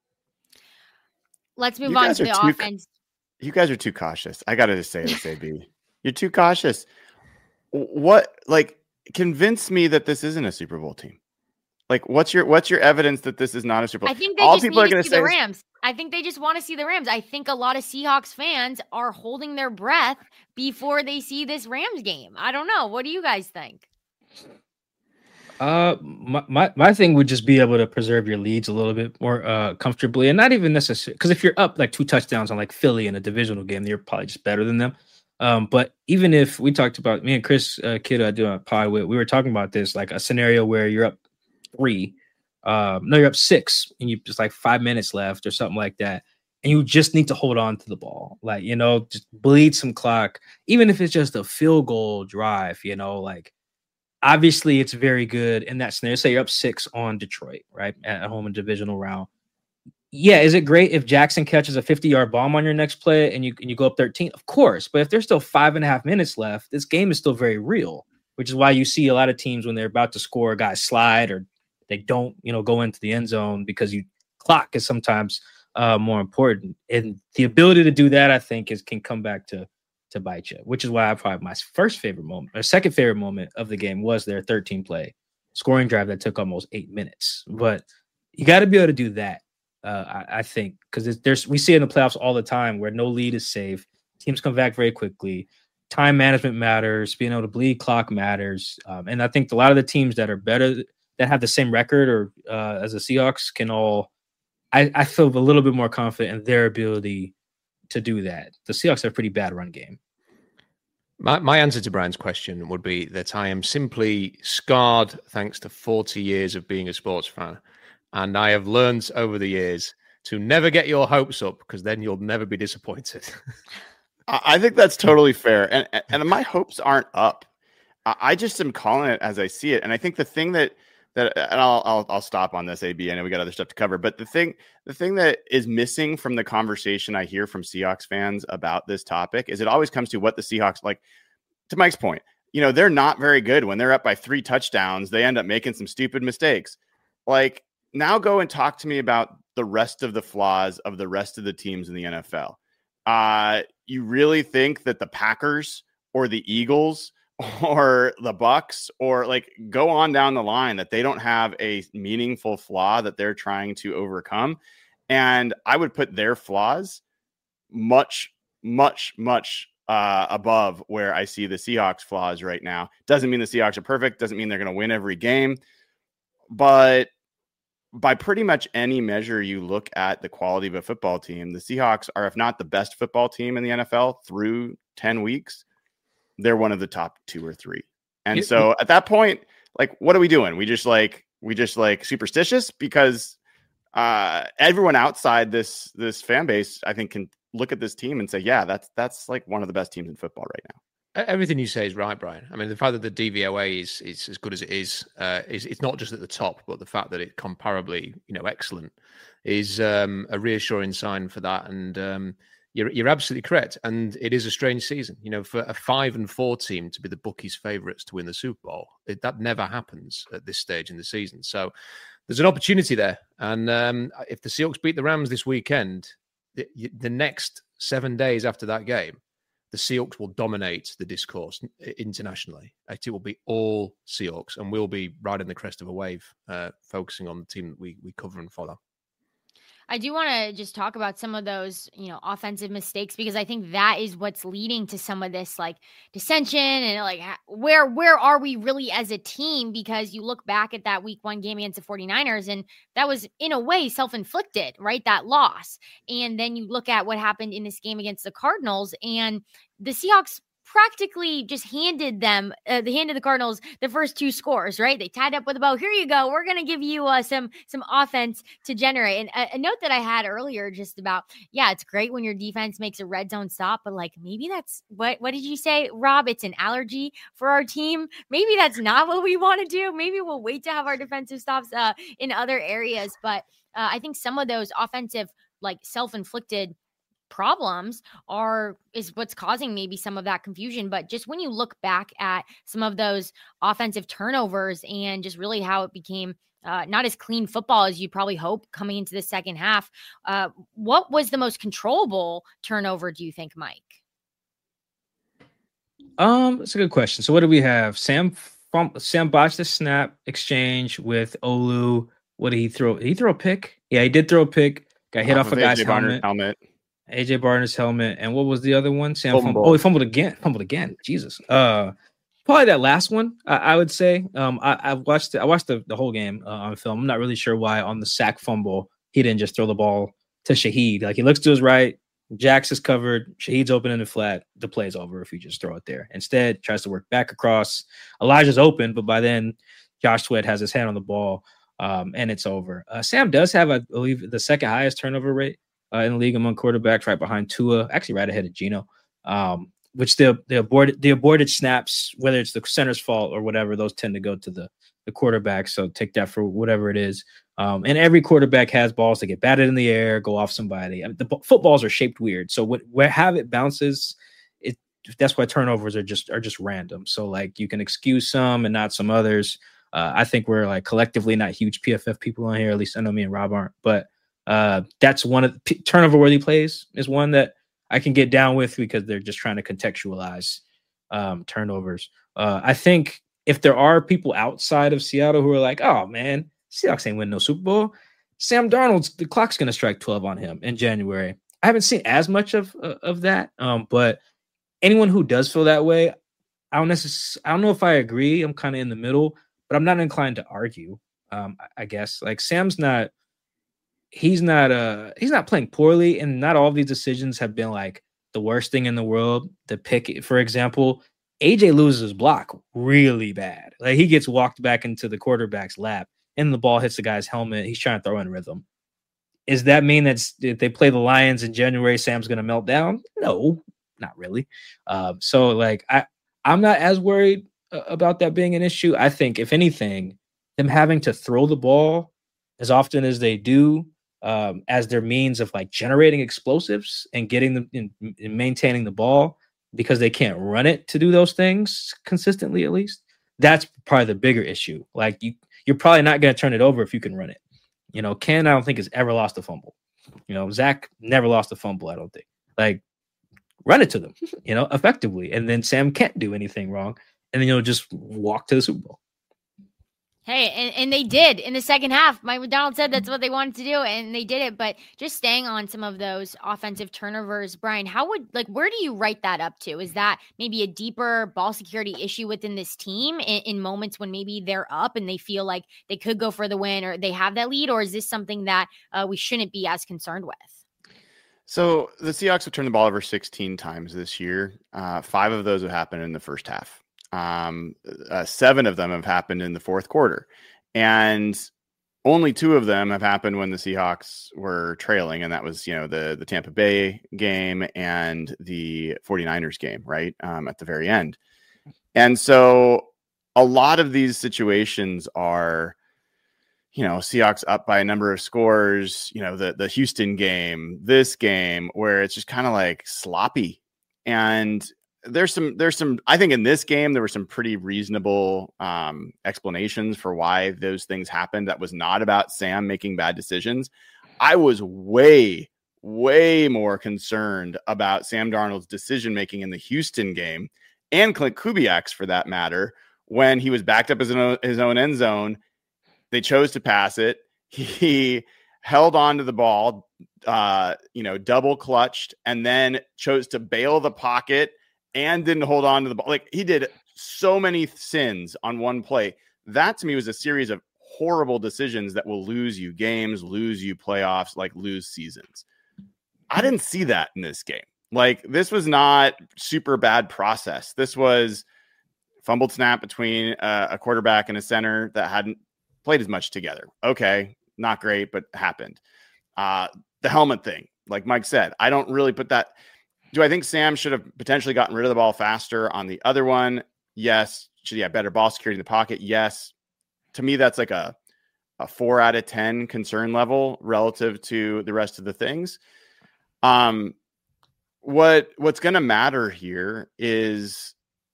Let's move on to the offense. You guys are too cautious. I gotta just say this, AB. You're too cautious. What, convince me that this isn't a Super Bowl team. Like, what's your evidence that this is not a Super Bowl? I think they just need to see the Rams. I think they just want to see the Rams. I think a lot of Seahawks fans are holding their breath before they see this Rams game. I don't know. What do you guys think? My thing would just be able to preserve your leads a little bit more comfortably, and not even necessarily because if you're up like 2 touchdowns on like Philly in a divisional game, you're probably just better than them. But even if we talked about me and Chris Kiddo I do a pod with, we were talking about this, like a scenario where you're up 3, you're up 6, and you just like 5 minutes left or something like that, and you just need to hold on to the ball, like just bleed some clock, even if it's just a field goal drive. Like obviously it's very good in that scenario. Say you're up 6 on Detroit, right, at home in divisional round. Yeah, is it great if Jackson catches a 50-yard bomb on your next play and you go up 13? Of course, but if there's still 5.5 minutes left, this game is still very real, which is why you see a lot of teams when they're about to score, guys slide or they don't, go into the end zone because clock is sometimes more important. And the ability to do that, I think, can come back to bite you, which is why I probably my second favorite moment of the game was their 13-play scoring drive that took almost 8 minutes. But you got to be able to do that. I think, because we see it in the playoffs all the time where no lead is safe. Teams come back very quickly. Time management matters. Being able to bleed clock matters. And I think a lot of the teams that are better, that have the same record or as the Seahawks can all, I feel a little bit more confident in their ability to do that. The Seahawks have a pretty bad run game. My answer to Brian's question would be that I am simply scarred thanks to 40 years of being a sports fan. And I have learned over the years to never get your hopes up because then you'll never be disappointed. I think that's totally fair. And my hopes aren't up. I just am calling it as I see it. And I think the thing that and I'll stop on this, AB. I know we got other stuff to cover, but the thing that is missing from the conversation I hear from Seahawks fans about this topic is it always comes to what the Seahawks, like, to Mike's point, they're not very good. When they're up by 3 touchdowns, they end up making some stupid mistakes. Like, now go and talk to me about the rest of the flaws of the rest of the teams in the NFL. You really think that the Packers or the Eagles or the Bucks, or like go on down the line, that they don't have a meaningful flaw that they're trying to overcome. And I would put their flaws much above where I see the Seahawks flaws right now. Doesn't mean the Seahawks are perfect. Doesn't mean they're going to win every game. But by pretty much any measure you look at the quality of a football team, the Seahawks are, if not the best football team in the NFL through 10 weeks, they're one of the top 2 or 3. And so at that point, like, what are we doing? We just like superstitious, because everyone outside this fan base, I think, can look at this team and say, yeah, that's like one of the best teams in football right now. Everything you say is right, Brian. I mean, the fact that the DVOA is as good as it is it's not just at the top, but the fact that it's comparably, excellent is a reassuring sign for that. And you're absolutely correct. And it is a strange season, for a 5-4 team to be the bookies' favourites to win the Super Bowl. That never happens at this stage in the season. So there's an opportunity there. And if the Seahawks beat the Rams this weekend, the next 7 days after that game, the Seahawks will dominate the discourse internationally. It will be all Seahawks, and we'll be riding the crest of a wave, focusing on the team that we cover and follow. I do want to just talk about some of those, offensive mistakes, because I think that is what's leading to some of this like dissension and like where are we really as a team? Because you look back at that week 1 game against the 49ers, and that was in a way self-inflicted, right? That loss. And then you look at what happened in this game against the Cardinals, and the Seahawks practically just handed the Cardinals the first 2 scores, right? They tied up with a bow. Here you go. We're going to give you some offense to generate. And a note that I had earlier just about, it's great when your defense makes a red zone stop, but like maybe that's what did you say, Rob? It's an allergy for our team. Maybe that's not what we want to do. Maybe we'll wait to have our defensive stops in other areas. But I think some of those offensive, like self-inflicted problems is what's causing maybe some of that confusion. But just when you look back at some of those offensive turnovers and just really how it became not as clean football as you'd probably hope coming into the second half, what was the most controllable turnover, do you think, Mike? That's a good question. So what do we have? Sam botched the snap exchange with Olu. What did he throw? Did he throw a pick? Yeah, he did throw a pick. Got hit off a guy's helmet. AJ Barner's helmet. And what was the other one? Sam fumbled. Oh, he fumbled again. Jesus. Probably that last one, I would say. I watched the whole game on film. I'm not really sure why on the sack fumble he didn't just throw the ball to Shaheed. Like, he looks to his right, Jax is covered, Shaheed's open in the flat. The play's over if you just throw it there. Instead, tries to work back across. Elijah's open, but by then Josh Sweat has his hand on the ball, and it's over. Sam does have, I believe, the second highest turnover rate in the league among quarterbacks, right behind Tua, actually right ahead of Geno. Which the aborted snaps, whether it's the center's fault or whatever, those tend to go to the quarterback. So take that for whatever it is. And every quarterback has balls that get batted in the air, go off somebody. I mean, the footballs are shaped weird. So where it bounces, that's why turnovers are just random. So like you can excuse some and not some others. I think we're like collectively not huge PFF people on here. At least I know me and Rob aren't. But that's one of the turnover worthy plays is one that I can get down with because they're just trying to contextualize turnovers. I think if there are people outside of Seattle who are like, oh man, Seahawks ain't winning no Super Bowl, Sam Darnold's, the clock's going to strike 12 on him in January. I haven't seen as much of that, but anyone who does feel that way, I don't know if I agree. I'm kind of in the middle, but I'm not inclined to argue. I guess like Sam's not. He's not playing poorly, and not all of these decisions have been like the worst thing in the world. The pick, for example, AJ loses his block really bad. Like he gets walked back into the quarterback's lap, and the ball hits the guy's helmet. He's trying to throw in rhythm. Does that mean that if they play the Lions in January, Sam's going to melt down? No, not really. So like I'm not as worried about that being an issue. I think if anything, them having to throw the ball as often as they do, as their means of like generating explosives and getting them in maintaining the ball because they can't run it to do those things consistently, at least. That's probably the bigger issue. Like you're probably not going to turn it over if you can run it. Ken, I don't think has ever lost a fumble. Zach never lost a fumble. I don't think. Like run it to them, effectively. And then Sam can't do anything wrong. and then just walk to the Super Bowl. Hey, and they did in the second half. Mike Macdonald said that's what they wanted to do, and they did it. But just staying on some of those offensive turnovers, Brian, where do you write that up to? Is that maybe a deeper ball security issue within this team in moments when maybe they're up and they feel like they could go for the win or they have that lead? Or is this something that we shouldn't be as concerned with? So the Seahawks have turned the ball over 16 times this year. 5 of those have happened in the first half. 7 of them have happened in the fourth quarter, and only 2 of them have happened when the Seahawks were trailing. And that was, the Tampa Bay game and the 49ers game, right? At the very end. And so a lot of these situations are, Seahawks up by a number of scores, the Houston game, this game, where it's just kind of like sloppy. And there's some, I think in this game, there were some pretty reasonable explanations for why those things happened. That was not about Sam making bad decisions. I was way, way more concerned about Sam Darnold's decision-making in the Houston game, and Clint Kubiak's for that matter, when he was backed up his own end zone. They chose to pass it. He held on to the ball, double clutched, and then chose to bail the pocket and didn't hold on to the ball. Like, he did so many sins on one play. That to me was a series of horrible decisions that will lose you games, lose you playoffs, lose seasons. I didn't see that in this game. This was not super bad process. This was fumbled snap between a quarterback and a center that hadn't played as much together. Okay, not great, but happened. The helmet thing, like Mike said, I don't really put that. Do I think Sam should have potentially gotten rid of the ball faster on the other one? Yes. Should he have better ball security in the pocket? Yes. To me, that's like a 4 out of 10 concern level relative to the rest of the things. What's going to matter here is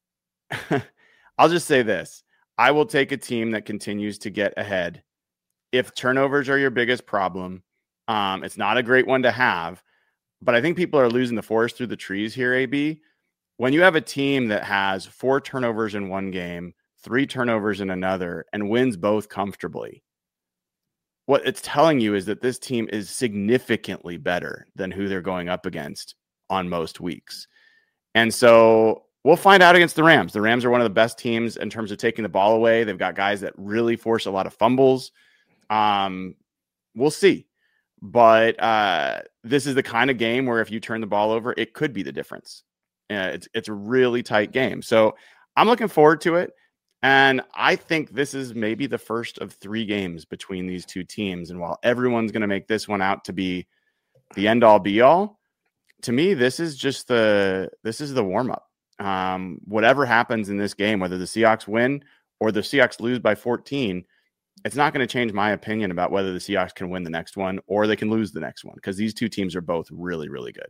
I'll just say this. I will take a team that continues to get ahead. If turnovers are your biggest problem, it's not a great one to have, but I think people are losing the forest through the trees here, AB. When you have a team that has 4 turnovers in one game, 3 turnovers in another, and wins both comfortably, what it's telling you is that this team is significantly better than who they're going up against on most weeks. And so we'll find out against the Rams. The Rams are one of the best teams in terms of taking the ball away. They've got guys that really force a lot of fumbles. We'll see. But this is the kind of game where if you turn the ball over, it could be the difference. It's a really tight game. So I'm looking forward to it. And I think this is maybe the first of 3 games between these two teams. And while everyone's going to make this one out to be the end all be all, to me, this is the warm up. Whatever happens in this game, whether the Seahawks win or the Seahawks lose by 14, it's not going to change my opinion about whether the Seahawks can win the next one or they can lose the next one, because these two teams are both really, really good.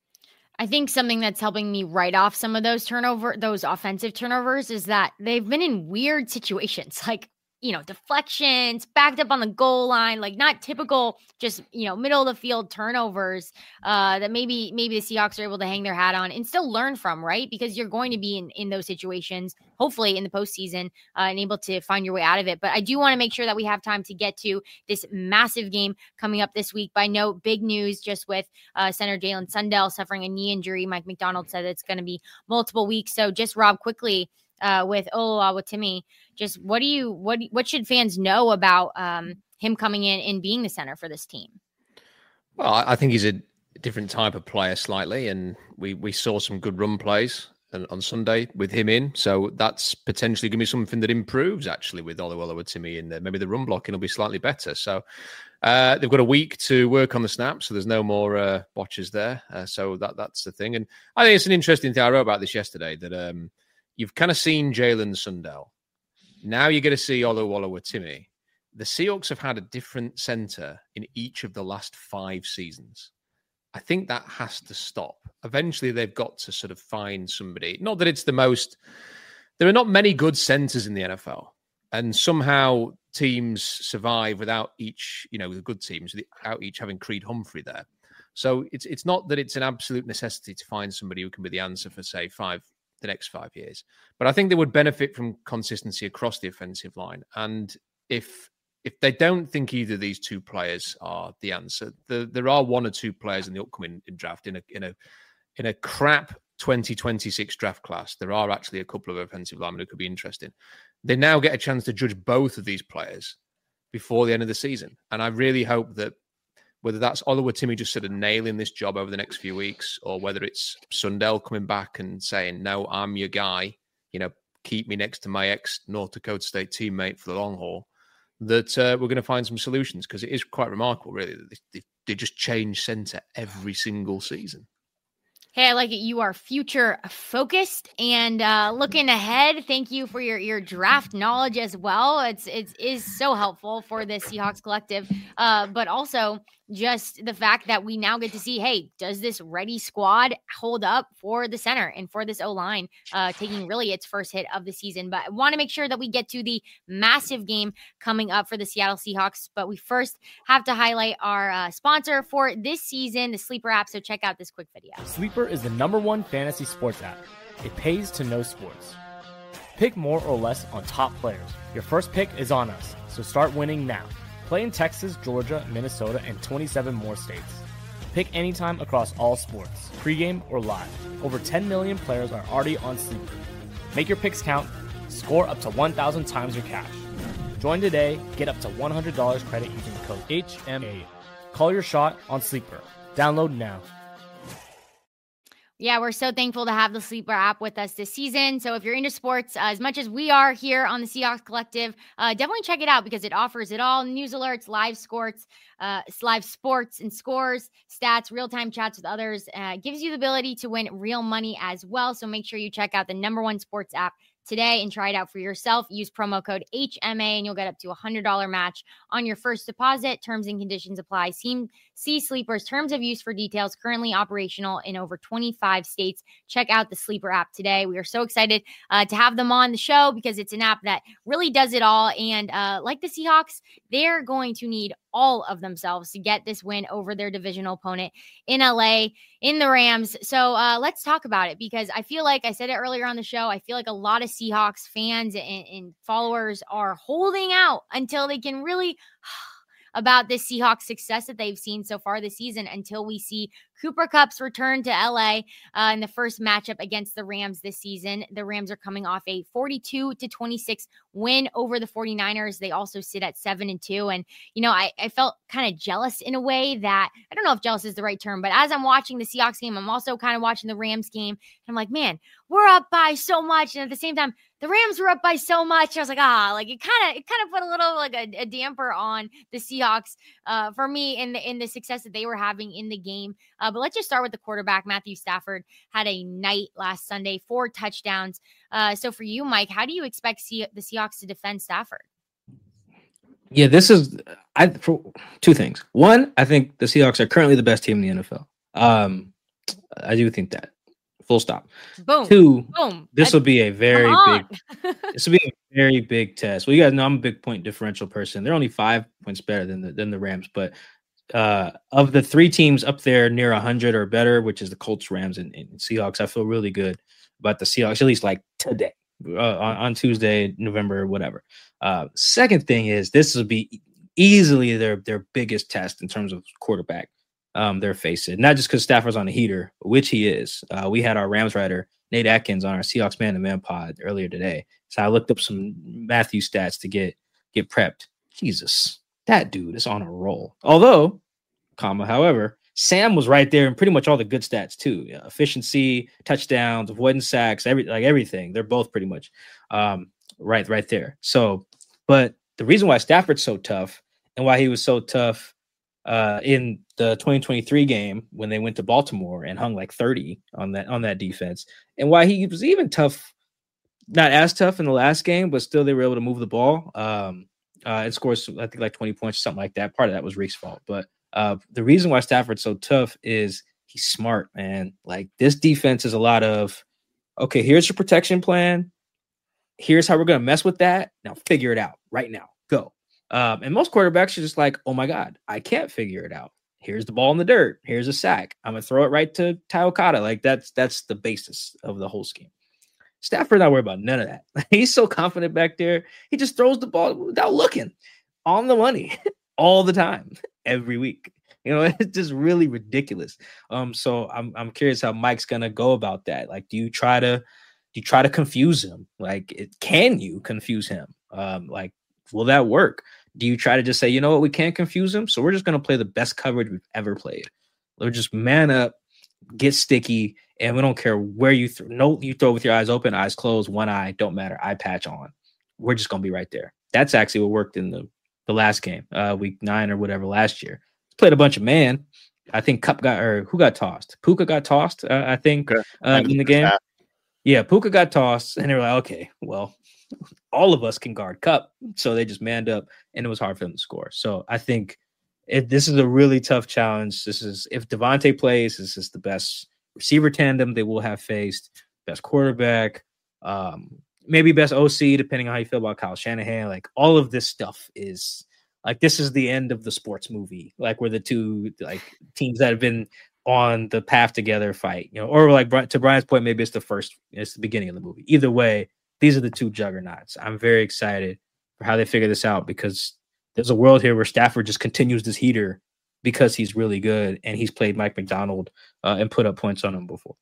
I think something that's helping me write off some of those offensive turnovers is that they've been in weird situations, like, deflections, backed up on the goal line, like not typical, just, middle of the field turnovers that maybe the Seahawks are able to hang their hat on and still learn from, right? Because you're going to be in those situations, hopefully in the postseason, and able to find your way out of it. But I do want to make sure that we have time to get to this massive game coming up this week. By note, big news just with center Jalen Sundell suffering a knee injury. Mike Macdonald said it's going to be multiple weeks. So just Rob, quickly, with Oluwatimi, just what should fans know about him coming in and being the center for this team? Well, I think he's a different type of player slightly, and we saw some good run plays on Sunday with him in, so that's potentially going to be something that improves actually with Oluwatimi in there. Maybe the run blocking will be slightly better. So they've got a week to work on the snap, so there's no more botches there. So that's the thing, and I think it's an interesting thing. I wrote about this yesterday that you've kind of seen Jalen Sundell. Now you're going to see Oluwatimi. The Seahawks have had a different center in each of the last 5 seasons. I think that has to stop. Eventually, they've got to sort of find somebody. Not that it's the most... There are not many good centers in the NFL. And somehow teams survive without each, the good teams, without each having Creed Humphrey there. So it's not that it's an absolute necessity to find somebody who can be the answer for, say, 5 the next 5 years. But I think they would benefit from consistency across the offensive line. And if they don't think either of these two players are the answer, there are one or two players in the upcoming draft in a crap 2026 draft class. There are actually a couple of offensive linemen who could be interesting. They now get a chance to judge both of these players before the end of the season. And I really hope that whether that's Oluwatimi just sort of nailing this job over the next few weeks, or whether it's Sundell coming back and saying, no, I'm your guy, keep me next to my ex-North Dakota State teammate for the long haul, that we're going to find some solutions, because it is quite remarkable, really, that they just change center every single season. Hey, I like it. You are future focused and looking ahead. Thank you for your draft knowledge as well. It is so helpful for the Seahawks collective, but also just the fact that we now get to see, hey, does this ready squad hold up for the center and for this O-line taking really its first hit of the season? But I want to make sure that we get to the massive game coming up for the Seattle Seahawks. But we first have to highlight our sponsor for this season, the Sleeper app. So check out this quick video. Sleeper is the #1 fantasy sports app. It pays to know sports. Pick more or less on top players. Your first pick is on us, so start winning now. Play in Texas, Georgia, Minnesota, and 27 more states. Pick anytime across all sports, pregame or live. Over 10 million players are already on Sleeper. Make your picks count. Score up to 1,000 times your cash. Join today. Get up to $100 credit using the code HMA. Call your shot on Sleeper. Download now. Yeah, we're so thankful to have the Sleeper app with us this season. So if you're into sports, as much as we are here on the Seahawks Collective, definitely check it out, because it offers it all: news alerts, live sports and scores, stats, real-time chats with others. Gives you the ability to win real money as well. So make sure you check out the #1 sports app today and try it out for yourself. Use promo code HMA and you'll get up to $100 match on your first deposit. Terms and conditions apply. See Sleeper's terms of use for details. Currently operational in over 25 states. Check out the Sleeper app today. We are so excited to have them on the show, because it's an app that really does it all. And like the Seahawks, they're going to need all of themselves to get this win over their divisional opponent in LA, in the Rams. So let's talk about it, because I feel like I said it earlier on the show. I feel like a lot of Seahawks fans and followers are holding out until they can really about this Seahawks success that they've seen so far this season, until we see Cooper Kupp's return to LA in the first matchup against the Rams this season. The Rams are coming off a 42-26 win over the 49ers. They also sit at 7-2. And, I felt kind of jealous in a way that, I don't know if jealous is the right term, but as I'm watching the Seahawks game, I'm also kind of watching the Rams game. And I'm like, man, we're up by so much. And at the same time, the Rams were up by so much. I was like, it kind of put a little a damper on the Seahawks for me in the success that they were having in the game. But let's just start with the quarterback. Matthew Stafford had a night last Sunday, 4 touchdowns. So for you, Mike, how do you expect the Seahawks to defend Stafford? Yeah, this is for 2 things. One, I think the Seahawks are currently the best team in the NFL. I do think that. Full stop. Boom. 2, boom. This will be a very big test. Well, you guys know I'm a big point differential person. They're only 5 points better than the Rams, but of the 3 teams up there near 100 or better, which is the Colts, Rams, and Seahawks, I feel really good about the Seahawks, at least like today, on Tuesday, November, whatever. Second thing is, this will be easily their biggest test in terms of quarterback they're facing. Not just because Stafford's on a heater, which he is. We had our Rams writer, Nate Atkins, on our Seahawks Man-to-Man pod earlier today. So I looked up some Matthew stats to get prepped. Jesus, that dude is on a roll. Although, however, Sam was right there in pretty much all the good stats too. Efficiency, touchdowns, avoiding sacks, everything. They're both pretty much right there. So, but the reason why Stafford's so tough and why he was so tough in the 2023 game when they went to Baltimore and hung like 30 on that defense, and why he was even tough, not as tough in the last game, but still they were able to move the ball and score, I think, like 20 points or something like that. Part of that was Reek's fault, but the reason why Stafford's so tough is he's smart, man. Like, this defense is a lot of, okay, here's your protection plan. Here's how we're going to mess with that. Now figure it out right now. Go. And most quarterbacks are just like, oh my God, I can't figure it out. Here's the ball in the dirt. Here's a sack. I'm going to throw it right to Ty Okada. Like, that's the basis of the whole scheme. Stafford not worried about none of that. He's so confident back there. He just throws the ball without looking on the money all the time, every week. You know, it's just really ridiculous. So I'm curious how Mike's gonna go about that. Like, do you try to confuse him? Like, can you confuse him? Like, will that work? Do you try to just say, you know what, we can't confuse him, so we're just gonna play the best coverage we've ever played. We're just man up, get sticky, and we don't care where you throw. No, you throw with your eyes open, eyes closed, one eye, don't matter. Eye patch on. We're just gonna be right there. That's actually what worked in the last game, week 9 or whatever last year. Played a bunch of man. I think who got tossed? Puka got tossed, I think, in the game. Yeah, Puka got tossed, and they were like, okay, well, all of us can guard Cup. So they just manned up, and it was hard for them to score. So I think this is a really tough challenge. If Devontae plays, this is the best receiver tandem they will have faced, best quarterback, maybe best OC, depending on how you feel about Kyle Shanahan. Like, all of this stuff is like, this is the end of the sports movie, like where the two like teams that have been on the path together fight, you know, or like to Brian's point, maybe it's the beginning of the movie. Either way, these are the two juggernauts. I'm very excited for how they figure this out, because there's a world here where Stafford just continues this heater because he's really good and he's played Mike Macdonald and put up points on him before.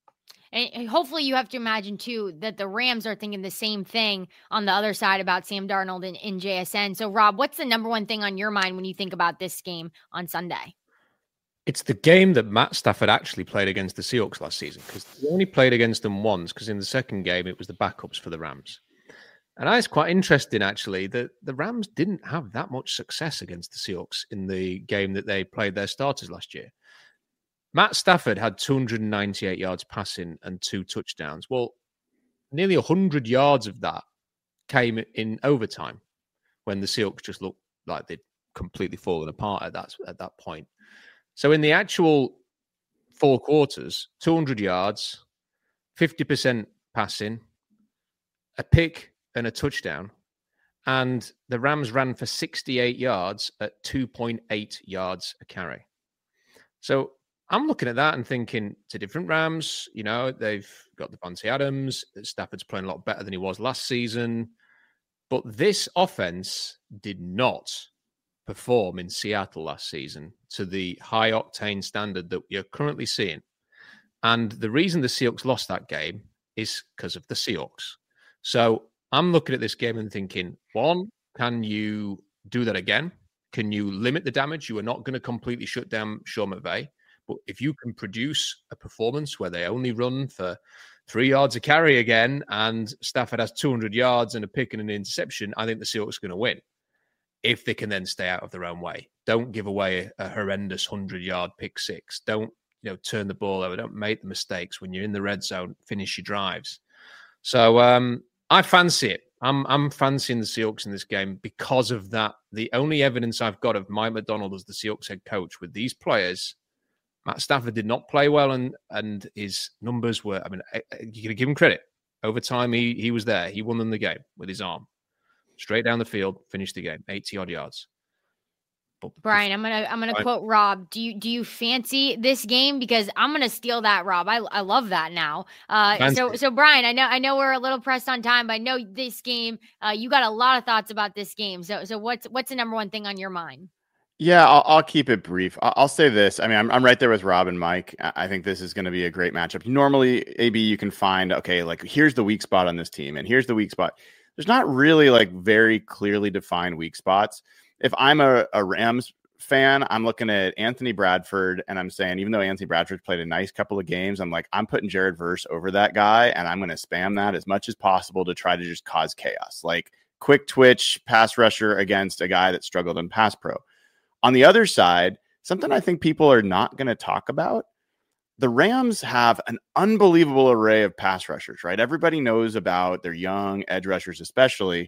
And hopefully you have to imagine, too, that the Rams are thinking the same thing on the other side about Sam Darnold in JSN. So, Rob, what's the number one thing on your mind when you think about this game on Sunday? It's the game that Matt Stafford actually played against the Seahawks last season, because he only played against them once, because in the second game, it was the backups for the Rams. And it's quite interesting, actually, that the Rams didn't have that much success against the Seahawks in the game that they played their starters last year. Matt Stafford had 298 yards passing and 2 touchdowns. Well, nearly 100 yards of that came in overtime, when the Seahawks just looked like they'd completely fallen apart at that point. So in the actual 4 quarters, 200 yards, 50% passing, a pick and a touchdown, and the Rams ran for 68 yards at 2.8 yards a carry. So I'm looking at that and thinking, it's a different Rams. You know, they've got Devontae Adams. Stafford's playing a lot better than he was last season. But this offense did not perform in Seattle last season to the high-octane standard that you're currently seeing. And the reason the Seahawks lost that game is because of the Seahawks. So I'm looking at this game and thinking, one, can you do that again? Can you limit the damage? You are not going to completely shut down Sean McVay. But if you can produce a performance where they only run for 3 yards a carry again, and Stafford has 200 yards and a pick and an interception, I think the Seahawks are going to win. If they can then stay out of their own way. Don't give away a horrendous 100-yard pick six. Don't turn the ball over. Don't make the mistakes when you're in the red zone. Finish your drives. So I fancy it. I'm fancying the Seahawks in this game because of that. The only evidence I've got of Mike Macdonald as the Seahawks head coach with these players, Matt Stafford did not play well, and his numbers were, you're going to give him credit. Over time, he was there. He won them the game with his arm. Straight down the field, finished the game, 80-odd yards. Brian, I'm gonna quote Rob. Do you fancy this game? Because I'm gonna steal that, Rob. I love that now. So Brian, I know we're a little pressed on time, but I know this game. You got a lot of thoughts about this game. So what's the number one thing on your mind? Yeah, I'll keep it brief. I'll say this. I mean, I'm right there with Rob and Mike. I think this is going to be a great matchup. Normally, AB, you can find, okay, like here's the weak spot on this team, and here's the weak spot. There's not really like very clearly defined weak spots. If I'm a Rams fan, I'm looking at Anthony Bradford and I'm saying, even though Anthony Bradford's played a nice couple of games, I'm putting Jared Verse over that guy, and I'm going to spam that as much as possible to try to just cause chaos. Like quick twitch pass rusher against a guy that struggled in pass pro. On the other side, something I think people are not going to talk about, the Rams have an unbelievable array of pass rushers, right? Everybody knows about their young edge rushers, especially.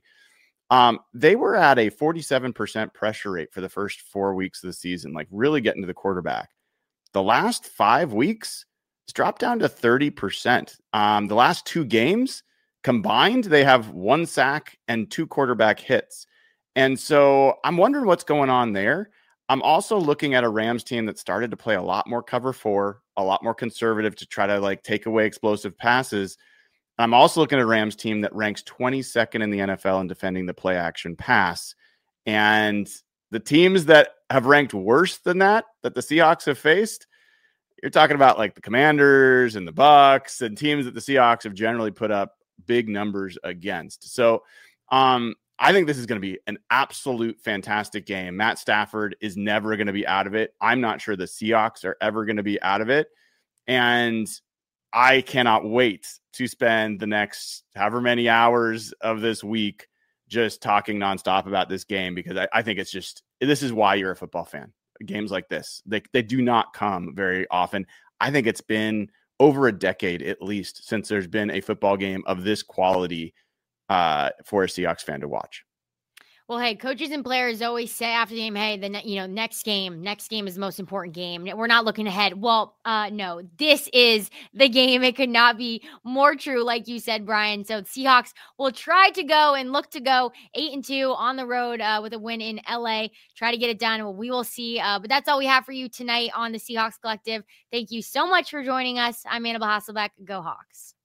They were at a 47% pressure rate for the first 4 weeks of the season, like really getting to the quarterback. The last 5 weeks, it's dropped down to 30%. The last 2 games combined, they have 1 sack and 2 quarterback hits. And so I'm wondering what's going on there. I'm also looking at a Rams team that started to play a lot more cover 4, a lot more conservative to try to like take away explosive passes. I'm also looking at a Rams team that ranks 22nd in the NFL in defending the play action pass. And the teams that have ranked worse than that the Seahawks have faced, you're talking about like the Commanders and the Bucks and teams that the Seahawks have generally put up big numbers against. So I think this is going to be an absolute fantastic game. Matt Stafford is never going to be out of it. I'm not sure the Seahawks are ever going to be out of it. And I cannot wait to spend the next however many hours of this week just talking nonstop about this game, because I think it's just, this is why you're a football fan. Games like this, they do not come very often. I think it's been over a decade at least since there's been a football game of this quality for a Seahawks fan to watch. Well, hey, coaches and players always say after the game, hey, next game is the most important game. We're not looking ahead. Well, no, this is the game. It could not be more true, like you said, Brian. So the Seahawks will try to go and look to go 8-2 on the road with a win in LA. Try to get it done. Well, we will see. But that's all we have for you tonight on the Seahawks Collective. Thank you so much for joining us. I'm Annabelle Hasselbeck. Go Hawks.